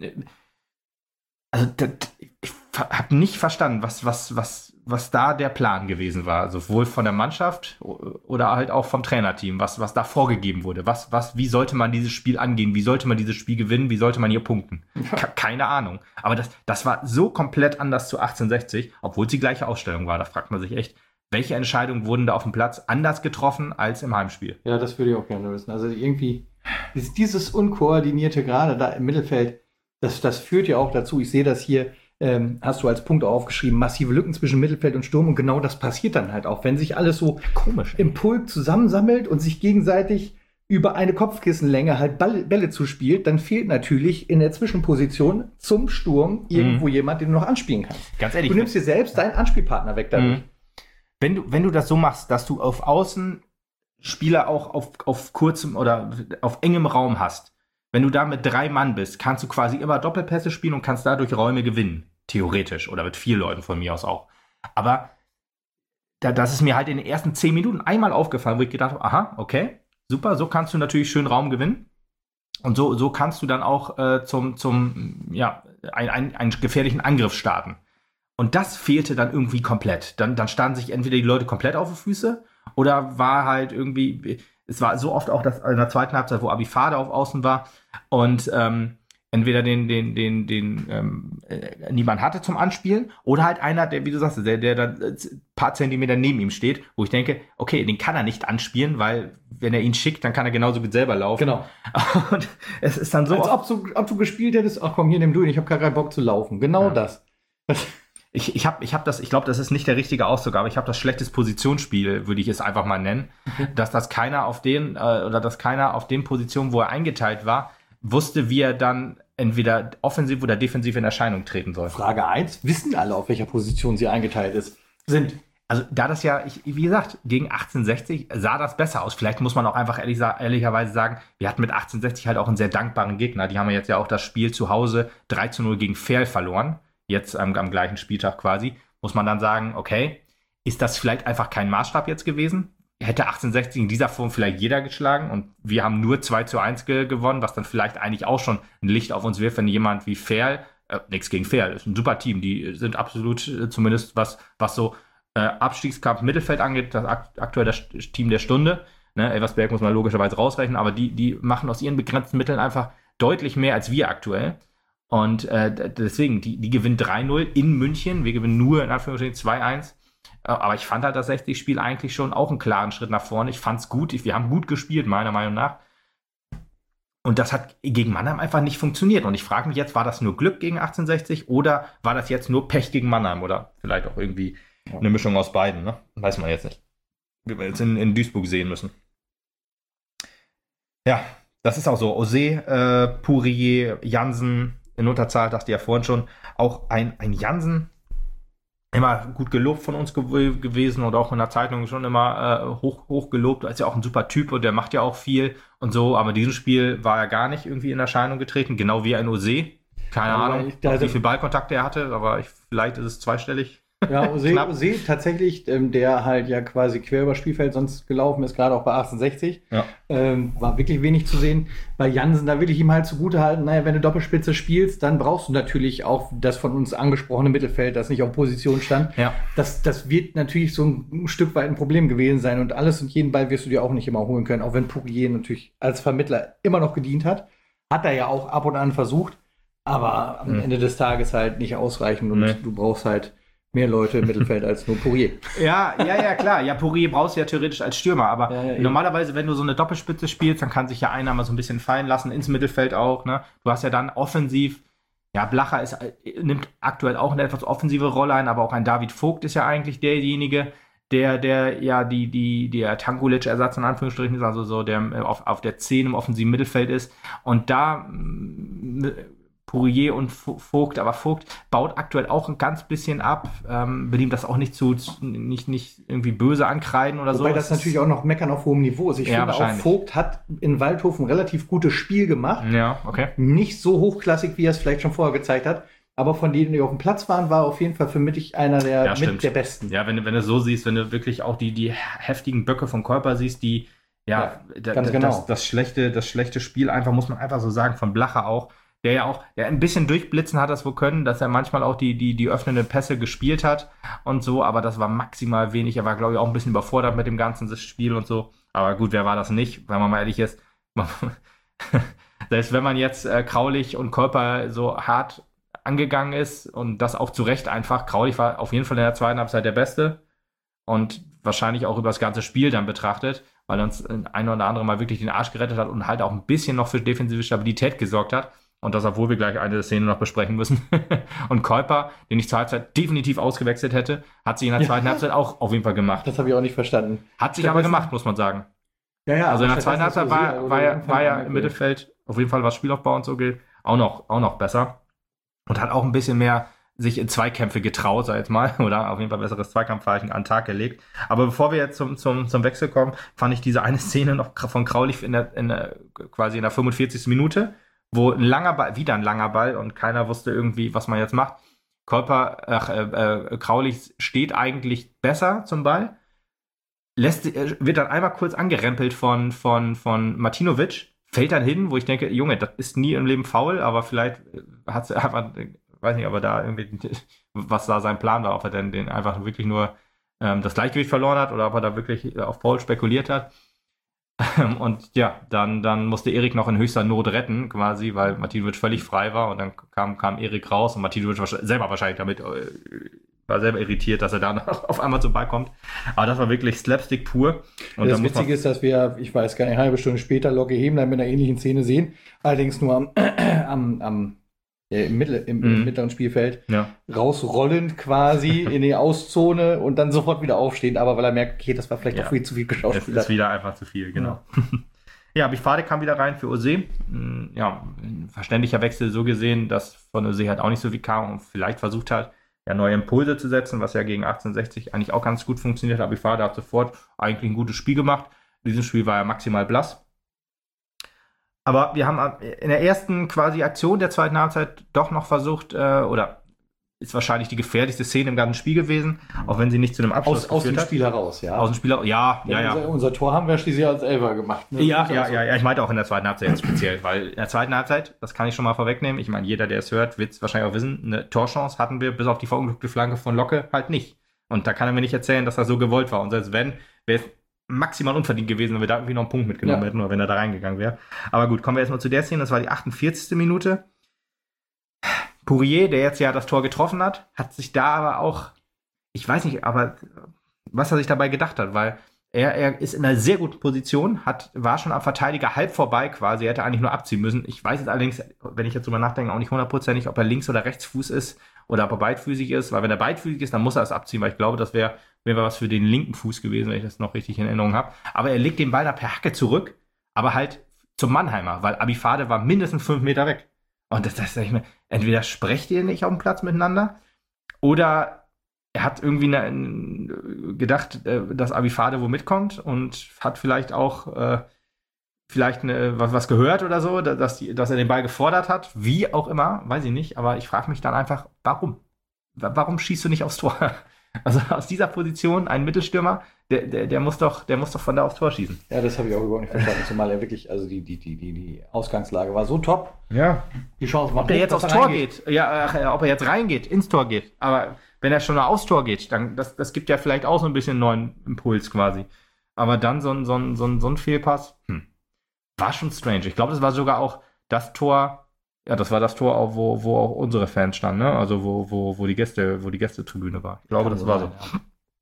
Ich habe nicht verstanden, was da der Plan gewesen war. Sowohl von der Mannschaft oder halt auch vom Trainerteam, was da vorgegeben wurde. Wie sollte man dieses Spiel angehen? Wie sollte man dieses Spiel gewinnen? Wie sollte man hier punkten? Keine Ahnung. Aber das war so komplett anders zu 1860, obwohl es die gleiche Ausstellung war. Da fragt man sich echt, welche Entscheidungen wurden da auf dem Platz anders getroffen als im Heimspiel? Ja, das würde ich auch gerne wissen. Also irgendwie dieses Unkoordinierte gerade da im Mittelfeld, das führt ja auch dazu, ich sehe das hier, hast du als Punkt aufgeschrieben, massive Lücken zwischen Mittelfeld und Sturm, und genau das passiert dann halt auch, wenn sich alles so komisch im Pulk zusammensammelt und sich gegenseitig über eine Kopfkissenlänge halt Bälle zuspielt, dann fehlt natürlich in der Zwischenposition zum Sturm irgendwo jemand, den du noch anspielen kannst. Ganz ehrlich. Du nimmst dir selbst deinen Anspielpartner weg dadurch. Wenn du das so machst, dass du auf Außen Spieler auch auf kurzem oder auf engem Raum hast, wenn du da mit 3 Mann bist, kannst du quasi immer Doppelpässe spielen und kannst dadurch Räume gewinnen. Theoretisch. Oder mit 4 Leuten von mir aus auch. Aber das ist mir halt in den ersten 10 Minuten einmal aufgefallen, wo ich gedacht habe, aha, okay, super, so kannst du natürlich schön Raum gewinnen. Und so kannst du dann auch einen gefährlichen Angriff starten. Und das fehlte dann irgendwie komplett. Dann standen sich entweder die Leute komplett auf die Füße oder war halt irgendwie, es war so oft auch das in der zweiten Halbzeit, wo Abifade auf Außen war und entweder niemand hatte zum Anspielen oder halt einer, der, wie du sagst, der dann ein paar Zentimeter neben ihm steht, wo ich denke, okay, den kann er nicht anspielen, weil wenn er ihn schickt, dann kann er genauso gut selber laufen. Genau. Und es ist dann so, als ob du gespielt hättest, ach komm, hier nimm du ihn, ich habe gar keinen Bock zu laufen. Genau das. Ich glaube, das ist nicht der richtige Ausdruck, aber ich habe das schlechtes Positionsspiel, würde ich es einfach mal nennen, dass keiner auf den Positionen, wo er eingeteilt war, wusste, wie er dann entweder offensiv oder defensiv in Erscheinung treten soll. Frage 1, wissen alle, auf welcher Position sie eingeteilt sind? Also da das ja, wie gesagt, gegen 1860 sah das besser aus. Vielleicht muss man auch einfach ehrlicherweise sagen, wir hatten mit 1860 halt auch einen sehr dankbaren Gegner. Die haben jetzt ja auch das Spiel zu Hause 3-0 gegen Verl verloren. Jetzt am gleichen Spieltag quasi. Muss man dann sagen, okay, ist das vielleicht einfach kein Maßstab jetzt gewesen? Hätte 1860 in dieser Form vielleicht jeder geschlagen und wir haben nur 2-1 gewonnen, was dann vielleicht eigentlich auch schon ein Licht auf uns wirft, wenn jemand wie Verl, nichts gegen Verl, ist ein super Team, die sind absolut, zumindest was so Abstiegskampf Mittelfeld angeht, aktuell das Team der Stunde. Ne, Elversberg muss man logischerweise rausrechnen, aber die machen aus ihren begrenzten Mitteln einfach deutlich mehr als wir aktuell. Und deswegen, die gewinnen 3-0 in München, wir gewinnen nur in Anführungsstrichen 2-1. Aber ich fand halt das 60-Spiel eigentlich schon auch einen klaren Schritt nach vorne. Ich fand's gut, wir haben gut gespielt, meiner Meinung nach. Und das hat gegen Mannheim einfach nicht funktioniert. Und ich frage mich jetzt, war das nur Glück gegen 1860 oder war das jetzt nur Pech gegen Mannheim? Oder vielleicht auch irgendwie eine Mischung aus beiden, ne? Weiß man jetzt nicht. Wird man jetzt in Duisburg sehen müssen. Ja, das ist auch so. Ose, Pourier, Jansen in Unterzahl, dachte ich ja vorhin schon. Auch ein Jansen, immer gut gelobt von uns gewesen und auch in der Zeitung schon immer hoch gelobt. Er ist ja auch ein super Typ und der macht ja auch viel und so. Aber in diesem Spiel war er gar nicht irgendwie in Erscheinung getreten, genau wie ein Ose. Keine Ahnung, wie viel Ballkontakt er hatte, aber vielleicht ist es zweistellig. Ja, Ose tatsächlich, der halt ja quasi quer über Spielfeld sonst gelaufen ist, gerade auch bei 1860. Ja. War wirklich wenig zu sehen. Bei Jansen, da will ich ihm halt zugute halten, naja, wenn du Doppelspitze spielst, dann brauchst du natürlich auch das von uns angesprochene Mittelfeld, das nicht auf Position stand. Ja. Das wird natürlich so ein Stück weit ein Problem gewesen sein und alles und jeden Ball wirst du dir auch nicht immer holen können, auch wenn Pourier natürlich als Vermittler immer noch gedient hat. Hat er ja auch ab und an versucht, aber am Ende des Tages halt nicht ausreichend und du brauchst halt mehr Leute im Mittelfeld als nur Pourier. Ja, klar. Ja, Pourier brauchst du ja theoretisch als Stürmer, aber normalerweise, wenn du so eine Doppelspitze spielst, dann kann sich ja einer mal so ein bisschen fallen lassen, ins Mittelfeld auch, ne? Du hast ja dann offensiv, ja, Blacher nimmt aktuell auch eine etwas offensive Rolle ein, aber auch ein David Vogt ist ja eigentlich derjenige, der ja der Tankulic-Ersatz in Anführungsstrichen ist, also so der auf der 10 im offensiven Mittelfeld ist. Und da Pourier und Vogt, aber Vogt baut aktuell auch ein ganz bisschen ab, will ihm das auch nicht irgendwie böse ankreiden oder so. Wobei das natürlich auch noch meckern auf hohem Niveau ist. Ich finde auch, Vogt hat in Waldhof ein relativ gutes Spiel gemacht. Ja, okay. Nicht so hochklassig, wie er es vielleicht schon vorher gezeigt hat, aber von denen, die auf dem Platz waren, war auf jeden Fall für mich einer der Besten. Ja, wenn du so siehst, wenn du wirklich auch die heftigen Böcke vom Körper siehst, das schlechte Spiel einfach, muss man einfach so sagen, von Blacher auch, der ein bisschen durchblitzen hat das wohl können, dass er manchmal auch die öffnenden Pässe gespielt hat und so, aber das war maximal wenig. Er war, glaube ich, auch ein bisschen überfordert mit dem ganzen Spiel und so. Aber gut, wer war das nicht, wenn man mal ehrlich ist? Selbst wenn man jetzt Kraulich und Kolper so hart angegangen ist und das auch zu Recht einfach. Kraulich war auf jeden Fall in der zweiten Halbzeit der Beste und wahrscheinlich auch über das ganze Spiel dann betrachtet, weil er uns ein oder andere Mal wirklich den Arsch gerettet hat und halt auch ein bisschen noch für defensive Stabilität gesorgt hat. Und das, obwohl wir gleich eine Szene noch besprechen müssen. Und Kuiper, den ich zur Halbzeit definitiv ausgewechselt hätte, hat sich in der zweiten Halbzeit auch auf jeden Fall gemacht. Das habe ich auch nicht verstanden. Hat sich aber gemacht, muss man sagen. Ja. Also in der zweiten Halbzeit war ja im Mittelfeld, auf jeden Fall was Spielaufbau und so geht, auch noch besser. Und hat auch ein bisschen mehr sich in Zweikämpfe getraut, sag ich jetzt mal, oder auf jeden Fall besseres Zweikampfverhalten an den Tag gelegt. Aber bevor wir jetzt zum Wechsel kommen, fand ich diese eine Szene noch von Kraulich quasi in der 45. Minute, wo ein langer Ball und keiner wusste irgendwie, was man jetzt macht. Kraulich steht eigentlich besser zum Ball, wird dann einmal kurz angerempelt von Martinovic, fällt dann hin, wo ich denke, Junge, das ist nie im Leben faul, aber vielleicht hat sie einfach, weiß nicht, ob er da irgendwie, was da sein Plan war, ob er denn den einfach wirklich nur das Gleichgewicht verloren hat oder ob er da wirklich auf Foul spekuliert hat. Und ja, dann musste Erik noch in höchster Not retten, quasi, weil Martinovic völlig frei war und dann kam Erik raus und Martinovic war selber wahrscheinlich damit, war selber irritiert, dass er da noch auf einmal zum Ball kommt. Aber das war wirklich Slapstick pur. Und das Witzige ist, dass wir, ich weiß gar nicht, eine halbe Stunde später Locke Hemler mit einer ähnlichen Szene sehen, allerdings nur im mittleren Spielfeld, rausrollend quasi in die Auszone und dann sofort wieder aufstehen, aber weil er merkt, okay, das war vielleicht auch viel zu viel geschauspielert. Es ist wieder einfach zu viel, genau. Ja, Bifade kam wieder rein für Ose. Ja, ein verständlicher Wechsel so gesehen, dass von Ose halt auch nicht so viel kam und vielleicht versucht hat, ja, neue Impulse zu setzen, was ja gegen 1860 eigentlich auch ganz gut funktioniert hat. Bifade hat sofort eigentlich ein gutes Spiel gemacht. In diesem Spiel war er maximal blass. Aber wir haben in der ersten quasi Aktion der zweiten Halbzeit doch noch versucht, oder ist wahrscheinlich die gefährlichste Szene im ganzen Spiel gewesen, auch wenn sie nicht zu einem Abschluss geführt hat. Aus dem Spiel heraus, ja. Aus dem Spiel, ja. Unser Tor haben wir schließlich als Elfer gemacht. Ne? Ja, ich meinte auch in der zweiten Halbzeit jetzt speziell, weil in der zweiten Halbzeit, das kann ich schon mal vorwegnehmen, ich meine, jeder, der es hört, wird es wahrscheinlich auch wissen, eine Torchance hatten wir bis auf die verunglückte Flanke von Locke halt nicht. Und da kann er mir nicht erzählen, dass das so gewollt war. Und selbst wenn, wäre es maximal unverdient gewesen, wenn wir da irgendwie noch einen Punkt mitgenommen hätten oder wenn er da reingegangen wäre. Aber gut, kommen wir erstmal zu der Szene. Das war die 48. Minute. Pourier, der jetzt ja das Tor getroffen hat sich da aber auch, ich weiß nicht, aber was er sich dabei gedacht hat, weil er ist in einer sehr guten Position, war schon am Verteidiger halb vorbei quasi, er hätte eigentlich nur abziehen müssen. Ich weiß jetzt allerdings, wenn ich jetzt drüber nachdenke, auch nicht hundertprozentig, ob er Links- oder Rechtsfuß ist oder ob er beidfüßig ist, weil wenn er beidfüßig ist, dann muss er es abziehen, weil ich glaube, das wäre was für den linken Fuß gewesen, wenn ich das noch richtig in Erinnerung habe. Aber er legt den Ball da per Hacke zurück, aber halt zum Mannheimer, weil Abifade war mindestens 5 Meter weg. Und das sag ich mir, entweder sprecht ihr nicht auf dem Platz miteinander oder er hat irgendwie gedacht, dass Abifade wo mitkommt und hat vielleicht auch was gehört oder so, dass er den Ball gefordert hat. Wie auch immer, weiß ich nicht. Aber ich frage mich dann einfach, warum? Warum schießt du nicht aufs Tor? Also aus dieser Position, ein Mittelstürmer, der muss doch von da aufs Tor schießen. Ja, das habe ich auch überhaupt nicht verstanden. Zumal er wirklich, also die Ausgangslage war so top. Ja. Die Chance war ob der jetzt aufs Tor geht. Ja, ob er jetzt reingeht, ins Tor geht. Aber wenn er schon mal aufs Tor geht, dann das gibt ja vielleicht auch so ein bisschen neuen Impuls quasi. Aber dann so ein Fehlpass, war schon strange. Ich glaube, das war sogar auch das Tor. Ja, das war das Tor, auch, wo auch unsere Fans standen, ne? Also wo die Gästetribüne war. Ich glaube, das war so. Ja.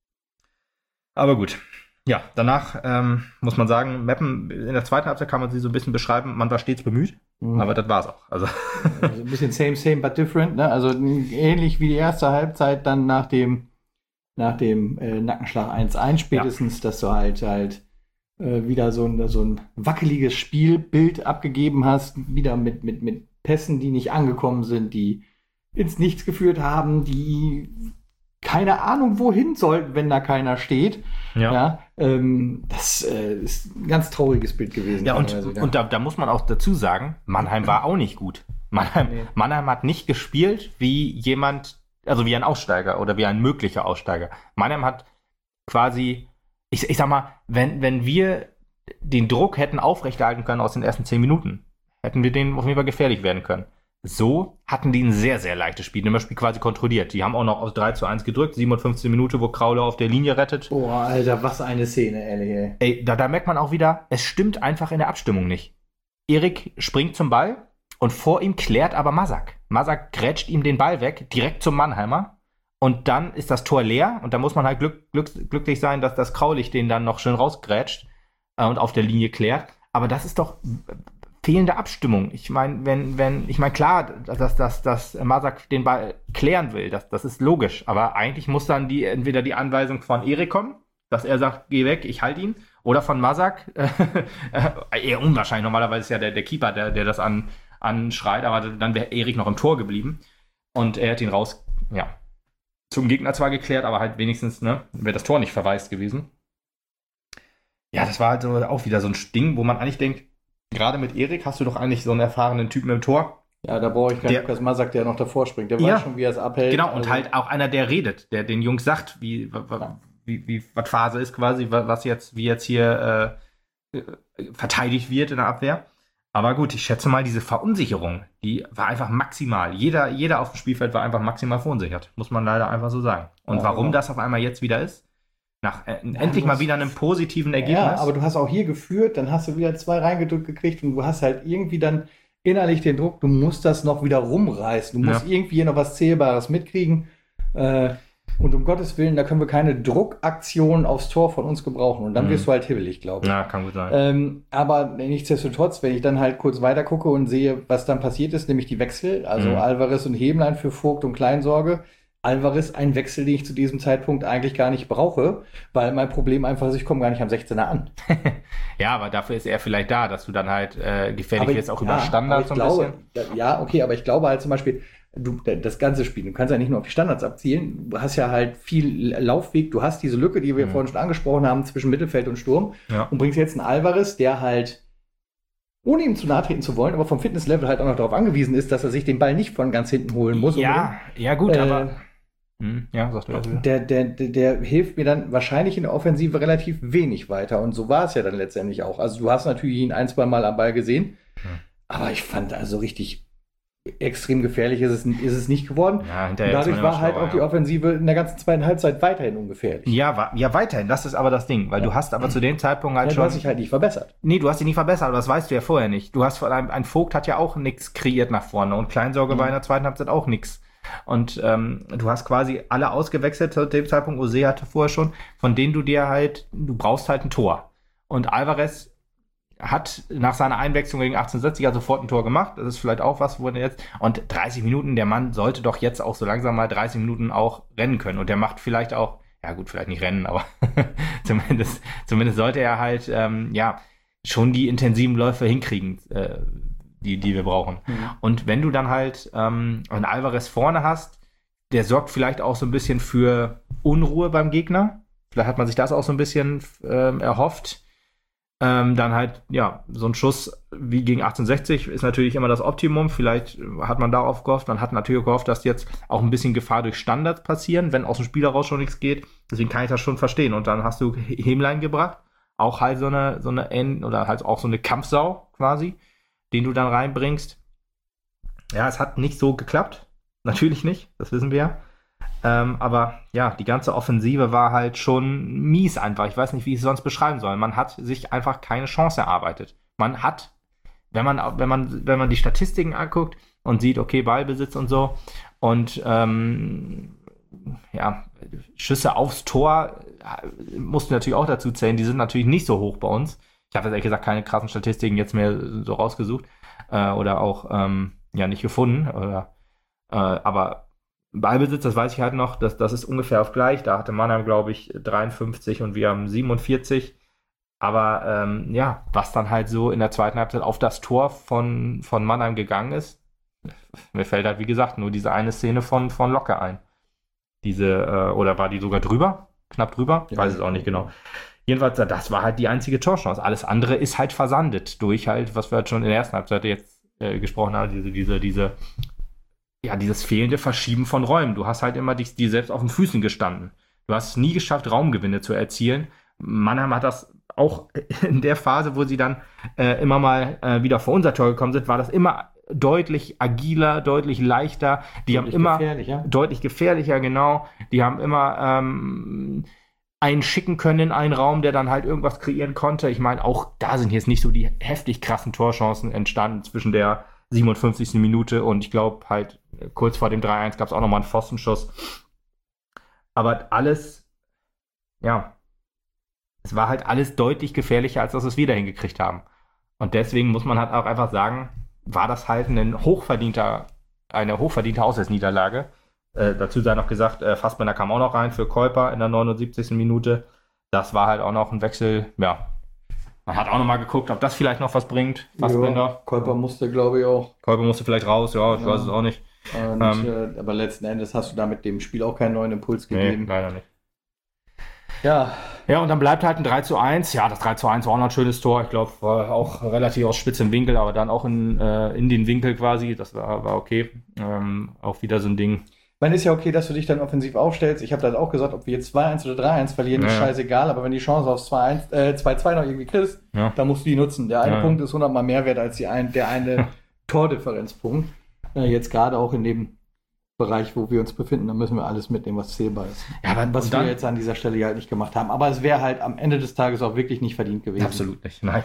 Aber gut. Ja, danach muss man sagen, Meppen, in der zweiten Halbzeit kann man sie so ein bisschen beschreiben, man war stets bemüht, aber das war's auch. Also ein bisschen same, but different, ne? Also ähnlich wie die erste Halbzeit dann nach dem Nackenschlag 1-1 spätestens, dass du halt wieder so ein wackeliges Spielbild abgegeben hast, wieder mit Pässen, die nicht angekommen sind, die ins Nichts geführt haben, die keine Ahnung wohin sollten, wenn da keiner steht. Ja. Das ist ein ganz trauriges Bild gewesen. Ja, und da muss man auch dazu sagen, Mannheim war auch nicht gut. Mannheim hat nicht gespielt wie jemand, also wie ein Aussteiger oder wie ein möglicher Aussteiger. Mannheim hat quasi, ich sag mal, wenn wir den Druck hätten aufrechterhalten können aus den ersten 10 Minuten, hätten wir denen auf jeden Fall gefährlich werden können. So hatten die ein sehr, sehr leichtes Spiel. Die haben das Spiel quasi kontrolliert. Die haben auch noch aus 3-1 gedrückt. 57 Minuten, wo Krauler auf der Linie rettet. Oh, Alter, was eine Szene, ehrlich. Ey, da merkt man auch wieder, es stimmt einfach in der Abstimmung nicht. Erik springt zum Ball und vor ihm klärt aber Masak. Masak grätscht ihm den Ball weg, direkt zum Mannheimer. Und dann ist das Tor leer. Und da muss man halt glücklich sein, dass das Kraulich den dann noch schön rausgrätscht und auf der Linie klärt. Aber das ist doch fehlende Abstimmung. Ich meine, klar, dass Masak den Ball klären will, das ist logisch, aber eigentlich muss dann entweder die Anweisung von Erik kommen, dass er sagt, geh weg, ich halte ihn, oder von Masak, eher unwahrscheinlich, normalerweise ist ja der Keeper, der das anschreit, aber dann wäre Erik noch im Tor geblieben und er hat ihn zum Gegner zwar geklärt, aber halt wenigstens, ne, wäre das Tor nicht verwaist gewesen. Ja, das war halt so auch wieder so ein Ding, wo man eigentlich denkt, gerade mit Erik hast du doch eigentlich so einen erfahrenen Typen im Tor. Ja, da brauche ich keinen Lukas Masak, der noch davor springt. Der weiß schon, wie er es abhält. Genau, und halt auch einer, der redet, der den Jungs sagt, wie was Phase ist quasi, wie jetzt hier verteidigt wird in der Abwehr. Aber gut, ich schätze mal, diese Verunsicherung, die war einfach maximal. Jeder auf dem Spielfeld war einfach maximal verunsichert. Muss man leider einfach so sagen. Und warum das auf einmal jetzt wieder ist? Endlich mal wieder einem positiven Ergebnis. Ja, aber du hast auch hier geführt, dann hast du wieder 2 reingedrückt gekriegt und du hast halt irgendwie dann innerlich den Druck, du musst das noch wieder rumreißen. Du musst irgendwie hier noch was Zählbares mitkriegen. Und um Gottes Willen, da können wir keine Druckaktion aufs Tor von uns gebrauchen. Und dann wirst du halt hibbelig, glaube ich. Ja, kann gut sein. Aber nichtsdestotrotz, wenn ich dann halt kurz weiter gucke und sehe, was dann passiert ist, nämlich die Wechsel, also Alvarez und Heblein für Vogt und Kleinsorge. Alvarez ein Wechsel, den ich zu diesem Zeitpunkt eigentlich gar nicht brauche, weil mein Problem einfach ist, ich komme gar nicht am 16er an. Ja, aber dafür ist er vielleicht da, dass du dann halt gefährlich wirst, auch über Standards so ein bisschen. Ja, okay, aber ich glaube halt zum Beispiel, das ganze Spiel, du kannst ja nicht nur auf die Standards abzielen, du hast ja halt viel Laufweg, du hast diese Lücke, die wir vorhin schon angesprochen haben, zwischen Mittelfeld und Sturm und bringst jetzt einen Alvarez, der halt, ohne ihm zu nahe treten zu wollen, aber vom Fitnesslevel halt auch noch darauf angewiesen ist, dass er sich den Ball nicht von ganz hinten holen muss. Ja, gut, aber sagst du das wieder. Der hilft mir dann wahrscheinlich in der Offensive relativ wenig weiter. Und so war es ja dann letztendlich auch. Also du hast natürlich ihn 1-2 Mal am Ball gesehen. Aber ich fand also richtig extrem gefährlich ist es nicht geworden. Ja, dadurch war halt auch die Offensive in der ganzen zweiten Halbzeit weiterhin ungefährlich. Ja, weiterhin. Das ist aber das Ding. Weil du hast aber zu dem Zeitpunkt halt schon... Du hast dich halt nicht verbessert. Nee, du hast dich nicht verbessert. Aber das weißt du ja vorher nicht. Du hast ein Vogt hat ja auch nichts kreiert nach vorne. Und Kleinsorge war in der zweiten Halbzeit auch nichts. Und du hast quasi alle ausgewechselt zu dem Zeitpunkt, Ose hatte vorher schon, von denen du brauchst halt ein Tor. Und Alvarez hat nach seiner Einwechslung gegen 1860 sofort ein Tor gemacht. Das ist vielleicht auch was, wo er jetzt, und 30 Minuten, der Mann sollte doch jetzt auch so langsam mal 30 Minuten auch rennen können. Und der macht vielleicht auch, ja gut, vielleicht nicht rennen, aber zumindest sollte er halt, schon die intensiven Läufe hinkriegen, die wir brauchen. Und wenn du dann halt einen Alvarez vorne hast, der sorgt vielleicht auch so ein bisschen für Unruhe beim Gegner. Vielleicht hat man sich das auch so ein bisschen erhofft. Dann halt, ja, so ein Schuss wie gegen 1860 ist natürlich immer das Optimum. Vielleicht hat man darauf gehofft. Man hat natürlich gehofft, dass jetzt auch ein bisschen Gefahr durch Standards passieren, wenn aus dem Spiel heraus schon nichts geht. Deswegen kann ich das schon verstehen. Und dann hast du Hämlein gebracht. Auch halt so eine oder halt auch so eine Kampfsau quasi, den du dann reinbringst. Ja, es hat nicht so geklappt. Natürlich nicht, das wissen wir ja. Aber ja, die ganze Offensive war halt schon mies einfach. Ich weiß nicht, wie ich es sonst beschreiben soll. Man hat sich einfach keine Chance erarbeitet. Man hat, wenn man die Statistiken anguckt und sieht, okay, Ballbesitz und so und Schüsse aufs Tor mussten natürlich auch dazu zählen. Die sind natürlich nicht so hoch bei uns. Ich habe jetzt ehrlich gesagt keine krassen Statistiken jetzt mehr so rausgesucht oder auch nicht gefunden. Aber Ballbesitz, das weiß ich halt noch, das ist ungefähr auf gleich. Da hatte Mannheim, glaube ich, 53 und wir haben 47. Aber was dann halt so in der zweiten Halbzeit auf das Tor von Mannheim gegangen ist, mir fällt halt, wie gesagt, nur diese eine Szene von Locke ein. Oder war die sogar drüber? Knapp drüber? Ich weiß es auch nicht genau. Jedenfalls, das war halt die einzige Torchance. Alles andere ist halt versandet durch halt, was wir halt schon in der ersten Halbzeit jetzt gesprochen haben, dieses fehlende Verschieben von Räumen. Du hast halt immer dir selbst auf den Füßen gestanden. Du hast es nie geschafft, Raumgewinne zu erzielen. Mannheim hat das auch in der Phase, wo sie dann immer mal wieder vor unser Tor gekommen sind, war das immer deutlich agiler, deutlich leichter. Die haben immer deutlich gefährlicher, genau. Die haben immer einen schicken können in einen Raum, der dann halt irgendwas kreieren konnte. Ich meine, auch da sind jetzt nicht so die heftig krassen Torchancen entstanden zwischen der 57. Minute und ich glaube halt kurz vor dem 3-1 gab es auch nochmal einen Pfostenschuss. Aber alles, es war halt alles deutlich gefährlicher, als dass wir da hingekriegt haben. Und deswegen muss man halt auch einfach sagen, war das halt eine hochverdiente Auswärtsniederlage. Dazu sei noch gesagt, Fassbender kam auch noch rein für Kuiper in der 79. Minute. Das war halt auch noch ein Wechsel, Man hat auch noch mal geguckt, ob das vielleicht noch was bringt. Fassbender. Kuiper musste, glaube ich, auch. Kuiper musste vielleicht raus, ich weiß es auch nicht. Und, aber letzten Endes hast du da mit dem Spiel auch keinen neuen Impuls gegeben. Nee, leider nicht. Ja, und dann bleibt halt ein 3:1. Ja, das 3:1 war auch noch ein schönes Tor. Ich glaube, war auch relativ aus spitzem Winkel, aber dann auch in den Winkel quasi. Das war okay. Auch wieder so ein Ding. Ich meine, ist ja okay, dass du dich dann offensiv aufstellst. Ich habe das auch gesagt, ob wir jetzt 2-1 oder 3-1 verlieren, ist scheißegal. Aber wenn die Chance aufs 2-2 noch irgendwie kriegst, dann musst du die nutzen. Der eine Punkt ist 100-mal mehr wert als der eine Tordifferenzpunkt. Jetzt gerade auch in dem Bereich, wo wir uns befinden, da müssen wir alles mitnehmen, was zählbar ist. Ja, aber was wir jetzt an dieser Stelle halt nicht gemacht haben. Aber es wäre halt am Ende des Tages auch wirklich nicht verdient gewesen. Absolut nicht, nein.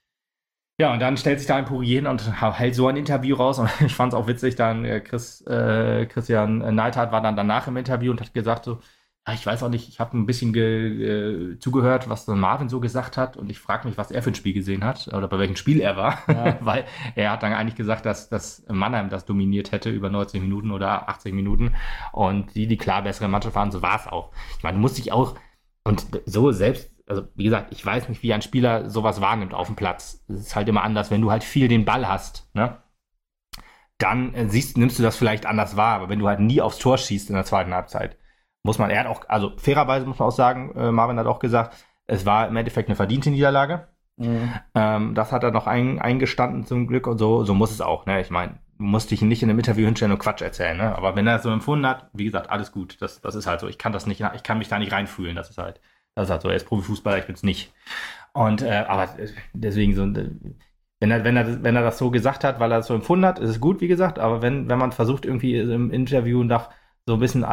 Ja, und dann stellt sich da ein Purier hin und hält so ein Interview raus. Und ich fand es auch witzig, dann Christian Neidhardt war dann danach im Interview und hat gesagt so, ich weiß auch nicht, ich habe ein bisschen zugehört, was dann Marvin so gesagt hat und ich frage mich, was er für ein Spiel gesehen hat oder bei welchem Spiel er war, weil er hat dann eigentlich gesagt, dass Mannheim das dominiert hätte über 90 Minuten oder 80 Minuten und die klar bessere Mannschaft waren, so war es auch. Ich meine, du musst dich auch und so selbst, also wie gesagt, ich weiß nicht, wie ein Spieler sowas wahrnimmt auf dem Platz. Es ist halt immer anders, wenn du halt viel den Ball hast, ne? Dann nimmst du das vielleicht anders wahr, aber wenn du halt nie aufs Tor schießt in der zweiten Halbzeit, er hat auch, also fairerweise muss man auch sagen, Marvin hat auch gesagt, es war im Endeffekt eine verdiente Niederlage. Mhm. Das hat er noch eingestanden zum Glück und so muss es auch, ne? Ich meine, du musst dich nicht in einem Interview hinstellen und Quatsch erzählen, ne? Aber wenn er das so empfunden hat, wie gesagt, alles gut, das ist halt so. Ich kann mich da nicht reinfühlen, das ist halt so. Er ist Profifußballer, ich bin's nicht. Und, aber deswegen so, wenn er das so gesagt hat, weil er das so empfunden hat, ist es gut, wie gesagt, aber wenn man versucht irgendwie im Interview nach so ein bisschen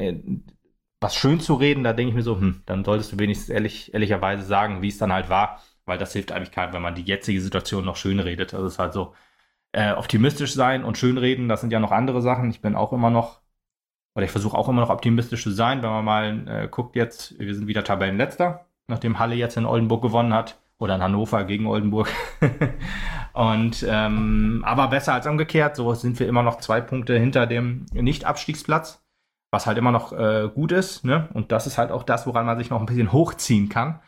was schön zu reden, da denke ich mir so, dann solltest du wenigstens ehrlicherweise sagen, wie es dann halt war, weil das hilft eigentlich keinem, wenn man die jetzige Situation noch schön redet. Also es ist halt so, optimistisch sein und schön reden, das sind ja noch andere Sachen. Ich versuche auch immer noch optimistisch zu sein, wenn man mal guckt jetzt, wir sind wieder Tabellenletzter, nachdem Halle jetzt in Oldenburg gewonnen hat, oder in Hannover gegen Oldenburg. Und aber besser als umgekehrt, so sind wir immer noch 2 Punkte hinter dem Nicht-Abstiegsplatz. Was halt immer noch gut ist, ne? Und das ist halt auch das, woran man sich noch ein bisschen hochziehen kann.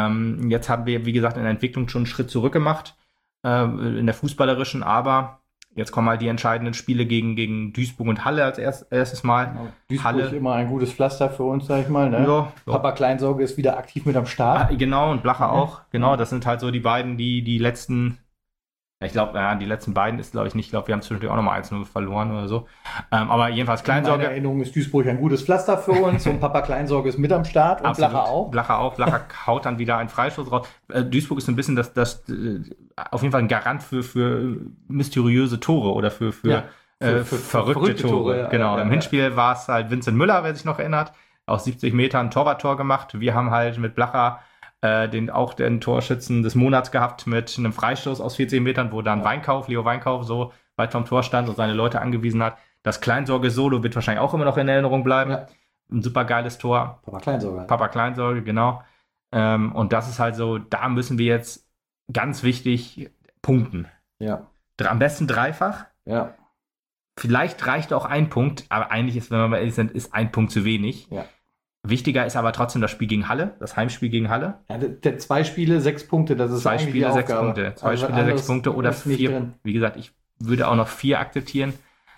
Jetzt haben wir, wie gesagt, in der Entwicklung schon einen Schritt zurück gemacht, in der fußballerischen, aber Jetzt kommen halt die entscheidenden Spiele gegen Duisburg und Halle als erstes Mal. Genau. Duisburg Halle. immer ein gutes Pflaster für uns, sag ich mal. Ne? Ja. Papa Kleinsorge ist wieder aktiv mit am Start. Genau, und Blacher auch. Genau, das sind halt so die beiden, die letzten, ich glaube, die letzten beiden ist, glaube ich, nicht. Ich glaube, wir haben zwischendurch auch nochmal 1-0 verloren oder so. Aber jedenfalls In meiner Kleinsorge. Erinnerung ist Duisburg ein gutes Pflaster für uns und Papa Kleinsorge ist mit am Start und Absolut. Blacher auch. Blacher auch. Blacher haut dann wieder einen Freistoß raus. Duisburg ist ein bisschen das auf jeden Fall ein Garant für mysteriöse Tore oder für verrückte Tore. Ja, Genau. ja, Im Hinspiel war es halt Vincent Müller, wer sich noch erinnert, aus 70 Metern ein Torwarttor gemacht. Wir haben halt mit Blacher den Torschützen des Monats gehabt mit einem Freistoß aus 14 Metern, wo dann Leo Weinkauf so weit vom Tor stand und seine Leute angewiesen hat. Das Kleinsorge-Solo wird wahrscheinlich auch immer noch in Erinnerung bleiben. Ja. Ein super geiles Tor. Papa Kleinsorge, genau. Und das ist halt so, da müssen wir jetzt ganz wichtig punkten. Ja. Am besten dreifach. Ja. Vielleicht reicht auch ein Punkt, aber eigentlich ist, wenn wir mal ehrlich sind, ist ein Punkt zu wenig. Ja. Wichtiger ist aber trotzdem das Spiel gegen Halle, das Heimspiel gegen Halle. Ja, der 2 Spiele, 6 Punkte, das ist 2 eigentlich Spiele, die 6 Aufgabe. Punkte. 2 Spiele, 6 Punkte oder 4. Wie gesagt, ich würde auch noch 4 akzeptieren.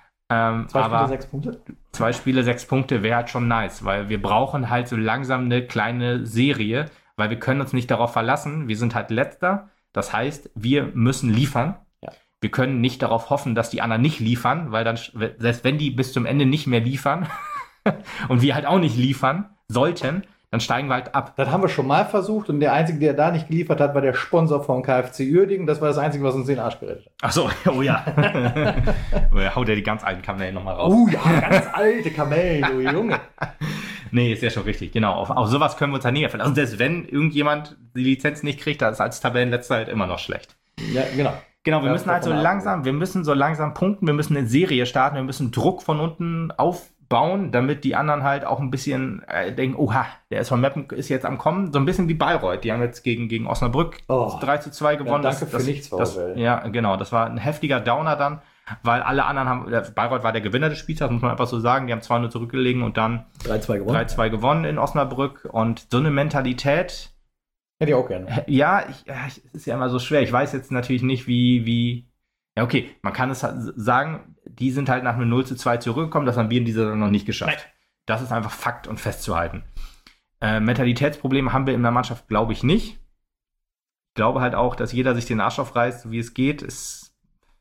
2 Spiele, aber 6 Punkte? 2 Spiele, 6 Punkte wäre halt schon nice, weil wir brauchen halt so langsam eine kleine Serie, weil wir können uns nicht darauf verlassen. Wir sind halt Letzter. Das heißt, wir müssen liefern. Ja. Wir können nicht darauf hoffen, dass die anderen nicht liefern, weil dann, selbst wenn die bis zum Ende nicht mehr liefern und wir halt auch nicht liefern sollten, dann steigen wir halt ab. Das haben wir schon mal versucht und der Einzige, der da nicht geliefert hat, war der Sponsor von KfC Uerdingen. Das war das Einzige, was uns den Arsch gerettet hat. Ach so, oh ja. Haut er die ganz alten Kamellen nochmal raus. Oh ja, ganz alte Kamellen, du Junge. Nee, ist ja schon richtig. Genau, auf sowas können wir uns halt nicht mehr verlassen. Also selbst wenn irgendjemand die Lizenz nicht kriegt, dann ist als Tabellenletzter halt immer noch schlecht. Ja, genau. Genau, wir müssen halt so langsam punkten, wir müssen eine Serie starten, wir müssen Druck von unten aufbauen, damit die anderen halt auch ein bisschen denken, oha, der SV Meppen ist jetzt am Kommen, so ein bisschen wie Bayreuth, die haben jetzt gegen Osnabrück 3-2 gewonnen. Ja, danke für nichts, ja, genau, das war ein heftiger Downer dann, weil alle anderen haben, Bayreuth war der Gewinner des Spiels, das muss man einfach so sagen, die haben 2-0 zurückgelegen und dann 3-2 gewonnen in Osnabrück und so eine Mentalität. Hätte ich auch gerne. Ja, es ist ja immer so schwer. Ich weiß jetzt natürlich nicht, wie. Ja, okay, man kann es sagen, die sind halt nach einem 0-2 zurückgekommen, das haben wir in dieser Saison noch nicht geschafft. Nein. Das ist einfach Fakt und festzuhalten. Mentalitätsprobleme haben wir in der Mannschaft, glaube ich, nicht. Ich glaube halt auch, dass jeder sich den Arsch aufreißt, so wie es geht. Das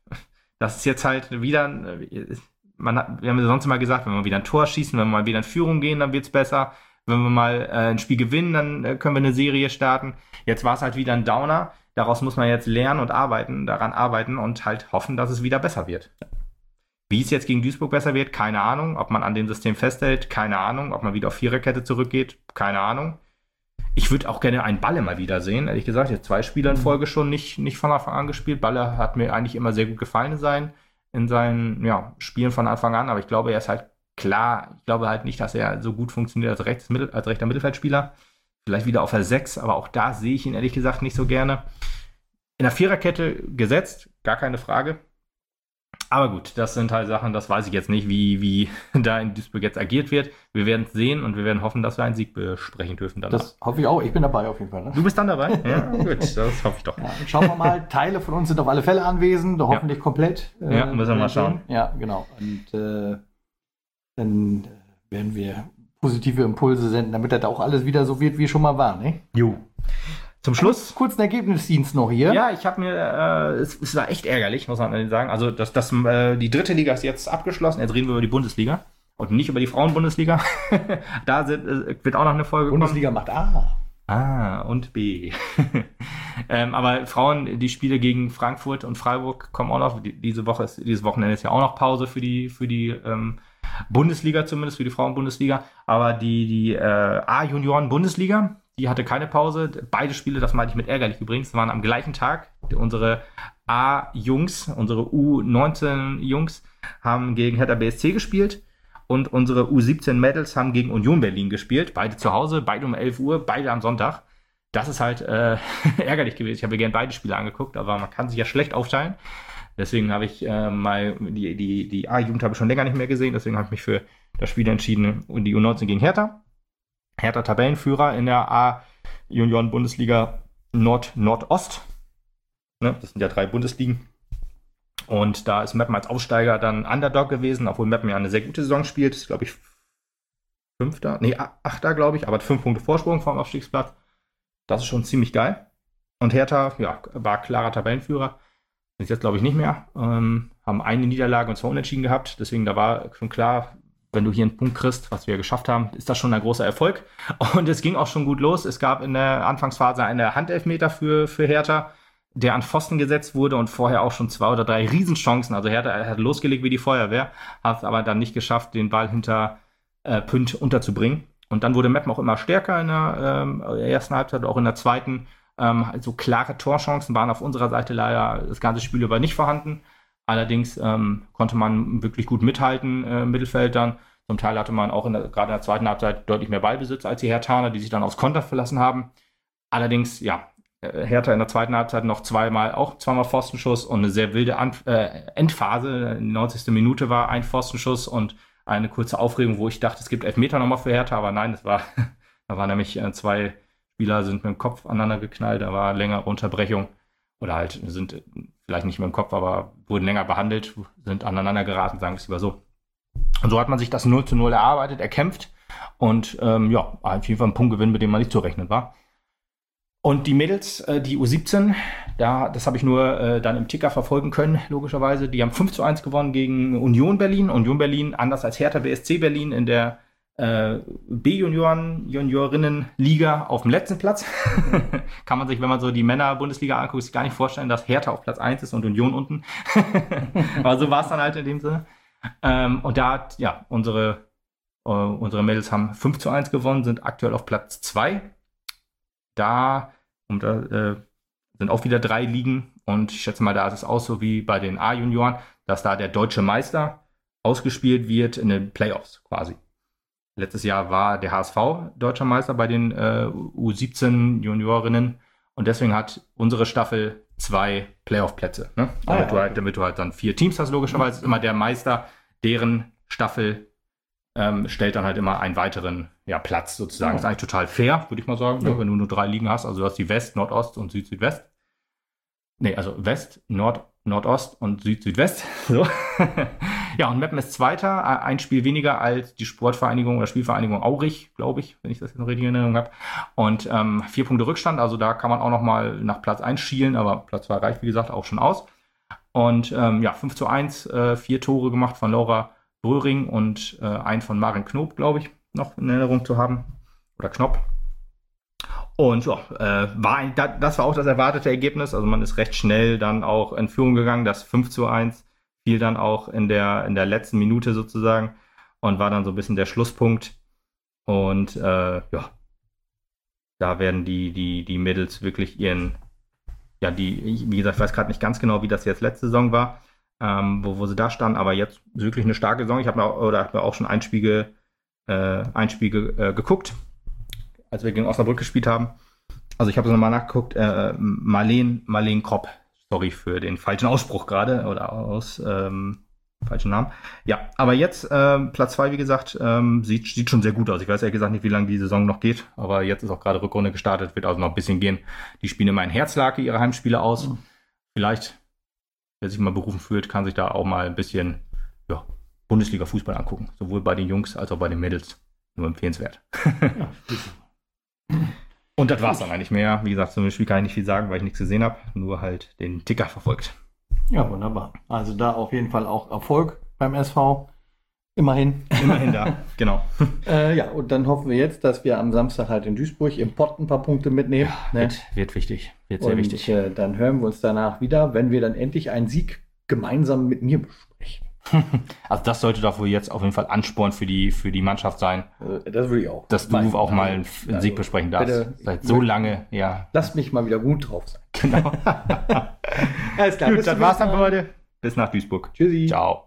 ist jetzt halt wieder. Wir haben ja sonst immer gesagt, wenn wir wieder ein Tor schießen, wenn wir mal wieder in Führung gehen, dann wird es besser. Wenn wir mal ein Spiel gewinnen, dann können wir eine Serie starten. Jetzt war es halt wieder ein Downer. Daraus muss man jetzt lernen und daran arbeiten und halt hoffen, dass es wieder besser wird. Wie es jetzt gegen Duisburg besser wird, keine Ahnung. Ob man an dem System festhält, keine Ahnung. Ob man wieder auf Viererkette zurückgeht, keine Ahnung. Ich würde auch gerne einen Balle mal wieder sehen. Ehrlich gesagt, jetzt 2 Spiele in Folge schon nicht von Anfang an gespielt. Balle hat mir eigentlich immer sehr gut gefallen in seinen Spielen von Anfang an. Aber ich glaube, er ist halt klar, ich glaube halt nicht, dass er so gut funktioniert als rechter Mittelfeldspieler. Vielleicht wieder auf der 6, aber auch da sehe ich ihn ehrlich gesagt nicht so gerne. In der Viererkette gesetzt, gar keine Frage. Aber gut, das sind halt Sachen, das weiß ich jetzt nicht, wie da in Duisburg jetzt agiert wird. Wir werden es sehen und wir werden hoffen, dass wir einen Sieg besprechen dürfen. Danach. Das hoffe ich auch. Ich bin dabei auf jeden Fall. Ne? Du bist dann dabei? Ja, gut, das hoffe ich doch. Ja, schauen wir mal. Teile von uns sind auf alle Fälle anwesend, hoffentlich komplett. Ja, müssen wir mal schauen. Ja, genau. Und dann werden wir positive Impulse senden, damit das auch alles wieder so wird, wie es schon mal war. Ne? Jo. Zum Schluss. Kurzen Ergebnisdienst noch hier. Ja, ich habe mir, es war echt ärgerlich, muss man sagen. Also, die dritte Liga ist jetzt abgeschlossen. Jetzt reden wir über die Bundesliga und nicht über die Frauenbundesliga. Da wird auch noch eine Folge Bundesliga kommen. macht A und B. Aber Frauen, die Spiele gegen Frankfurt und Freiburg kommen auch noch. Dieses Wochenende ist ja auch noch Pause für die Bundesliga, zumindest für die Frauenbundesliga. Aber die A-Junioren-Bundesliga, die hatte keine Pause. Beide Spiele, das meinte ich mit ärgerlich übrigens, waren am gleichen Tag. Unsere A-Jungs, unsere U19-Jungs haben gegen Hertha BSC gespielt. Und unsere U17-Mädels haben gegen Union Berlin gespielt. Beide zu Hause, beide um 11 Uhr, beide am Sonntag. Das ist halt ärgerlich gewesen. Ich habe mir gerne beide Spiele angeguckt, aber man kann sich ja schlecht aufteilen. Deswegen habe ich mal die A-Jugend habe ich schon länger nicht mehr gesehen. Deswegen habe ich mich für das Spiel entschieden. Und die U19 gegen Hertha. Hertha Tabellenführer in der A-Junioren-Bundesliga Nordost. Ne? Das sind ja 3 Bundesligen. Und da ist Meppen als Aufsteiger dann Underdog gewesen, obwohl Meppen ja eine sehr gute Saison spielt. Ist, glaube ich, 8. glaube ich, aber 5 Punkte Vorsprung vom Aufstiegsplatz. Das ist schon ziemlich geil. Und Hertha, ja, war klarer Tabellenführer. Ist jetzt, glaube ich, nicht mehr. Haben eine Niederlage und 2 Unentschieden gehabt. Deswegen, da war schon klar, wenn du hier einen Punkt kriegst, was wir geschafft haben, ist das schon ein großer Erfolg. Und es ging auch schon gut los. Es gab in der Anfangsphase eine Handelfmeter für Hertha, der an Pfosten gesetzt wurde und vorher auch schon 2 oder 3 Riesenchancen. Also Hertha hat losgelegt wie die Feuerwehr, hat es aber dann nicht geschafft, den Ball hinter Pünd unterzubringen. Und dann wurde Meppen auch immer stärker in der ersten Halbzeit, auch in der zweiten. So klare Torchancen waren auf unserer Seite leider das ganze Spiel über nicht vorhanden. Allerdings konnte man wirklich gut mithalten im Mittelfeld dann. Zum Teil hatte man auch gerade in der zweiten Halbzeit deutlich mehr Ballbesitz als die Herthaner, die sich dann aufs Konter verlassen haben. Allerdings, ja, Hertha in der zweiten Halbzeit noch zweimal Pfostenschuss und eine sehr wilde Endphase. Die 90. Minute war ein Pfostenschuss und eine kurze Aufregung, wo ich dachte, es gibt Elfmeter nochmal für Hertha, aber nein, da war nämlich 2 Spieler sind mit dem Kopf aneinander geknallt, da war längere Unterbrechung oder halt sind vielleicht nicht mit dem Kopf, aber wurden länger behandelt, sind aneinander geraten, sagen wir es lieber so. Und so hat man sich das 0:0 erarbeitet, erkämpft und ja, auf jeden Fall ein Punktgewinn, mit dem man nicht zu rechnen war. Und die Mädels, die U17, das habe ich nur dann im Ticker verfolgen können, logischerweise. Die haben 5:1 gewonnen gegen Union Berlin. Union Berlin, anders als Hertha BSC Berlin, in der B-Juniorinnen-Liga auf dem letzten Platz. Kann man sich, wenn man so die Männer-Bundesliga anguckt, sich gar nicht vorstellen, dass Hertha auf Platz 1 ist und Union unten. Aber so war es dann halt in dem Sinne. Und da hat, ja, unsere Mädels haben 5:1 gewonnen, sind aktuell auf Platz 2. Da sind auch wieder 3 Ligen und ich schätze mal, da ist es auch so wie bei den A-Junioren, dass da der deutsche Meister ausgespielt wird in den Playoffs quasi. Letztes Jahr war der HSV deutscher Meister bei den U17 Juniorinnen und deswegen hat unsere Staffel 2 Playoff-Plätze. Ne? Damit du halt dann 4 Teams hast, logischerweise ist immer der Meister, deren Staffel stellt dann halt immer einen weiteren Platz sozusagen. Das ist eigentlich total fair, würde ich mal sagen, wenn du nur 3 Ligen hast. Also du hast die West, Nordost und Süd-Südwest. Nee, also West, Nordost und Süd-Südwest. So. Ja, und Meppen ist Zweiter, ein Spiel weniger als die Sportvereinigung oder Spielvereinigung Aurich, glaube ich, wenn ich das jetzt noch richtig in Erinnerung habe. Und 4 Punkte Rückstand, also da kann man auch noch mal nach Platz 1 schielen, aber Platz 2 reicht, wie gesagt, auch schon aus. Und 5:1, 4 Tore gemacht von Laura Bröhring und einen von Maren Knob, glaube ich, noch in Erinnerung zu haben. Oder Knopp. Und ja, das war auch das erwartete Ergebnis. Also man ist recht schnell dann auch in Führung gegangen. Das 5:1 fiel dann auch in der letzten Minute sozusagen und war dann so ein bisschen der Schlusspunkt. Und ja, da werden die Mädels wirklich wie gesagt, ich weiß gerade nicht ganz genau, wie das jetzt letzte Saison war, wo sie da standen, aber jetzt wirklich eine starke Saison. Ich habe mir auch schon ein Spiel geguckt, als wir gegen Osnabrück gespielt haben. Also ich habe es nochmal nachgeguckt, Marleen Kropp, sorry für den falschen Ausspruch gerade, oder falschen Namen. Ja, aber jetzt Platz 2, wie gesagt, sieht schon sehr gut aus. Ich weiß ehrlich gesagt nicht, wie lange die Saison noch geht, aber jetzt ist auch gerade Rückrunde gestartet, wird also noch ein bisschen gehen. Die spielen immer in Herzlake ihre Heimspiele aus. Vielleicht, wer sich mal berufen fühlt, kann sich da auch mal ein bisschen Bundesliga-Fußball angucken. Sowohl bei den Jungs als auch bei den Mädels. Nur empfehlenswert. Ja, und das war's dann eigentlich mehr. Wie gesagt, zum Spiel kann ich nicht viel sagen, weil ich nichts gesehen habe. Nur halt den Ticker verfolgt. Ja, wunderbar. Also da auf jeden Fall auch Erfolg beim SV. Immerhin. Immerhin da, genau. Ja, und dann hoffen wir jetzt, dass wir am Samstag halt in Duisburg im Pott ein paar Punkte mitnehmen. Ja, ne? Wird wichtig. Wird sehr wichtig. Dann hören wir uns danach wieder, wenn wir dann endlich einen Sieg gemeinsam mit mir besprechen. Also das sollte doch wohl jetzt auf jeden Fall Ansporn für die Mannschaft sein. Das würde ich auch. Dass du auch mal einen Sieg besprechen darfst. Seit so lange, ja. Lass mich mal wieder gut drauf sein. Genau. Alles klar. Gut, das war's dann für heute. Bis nach Duisburg. Tschüssi. Ciao.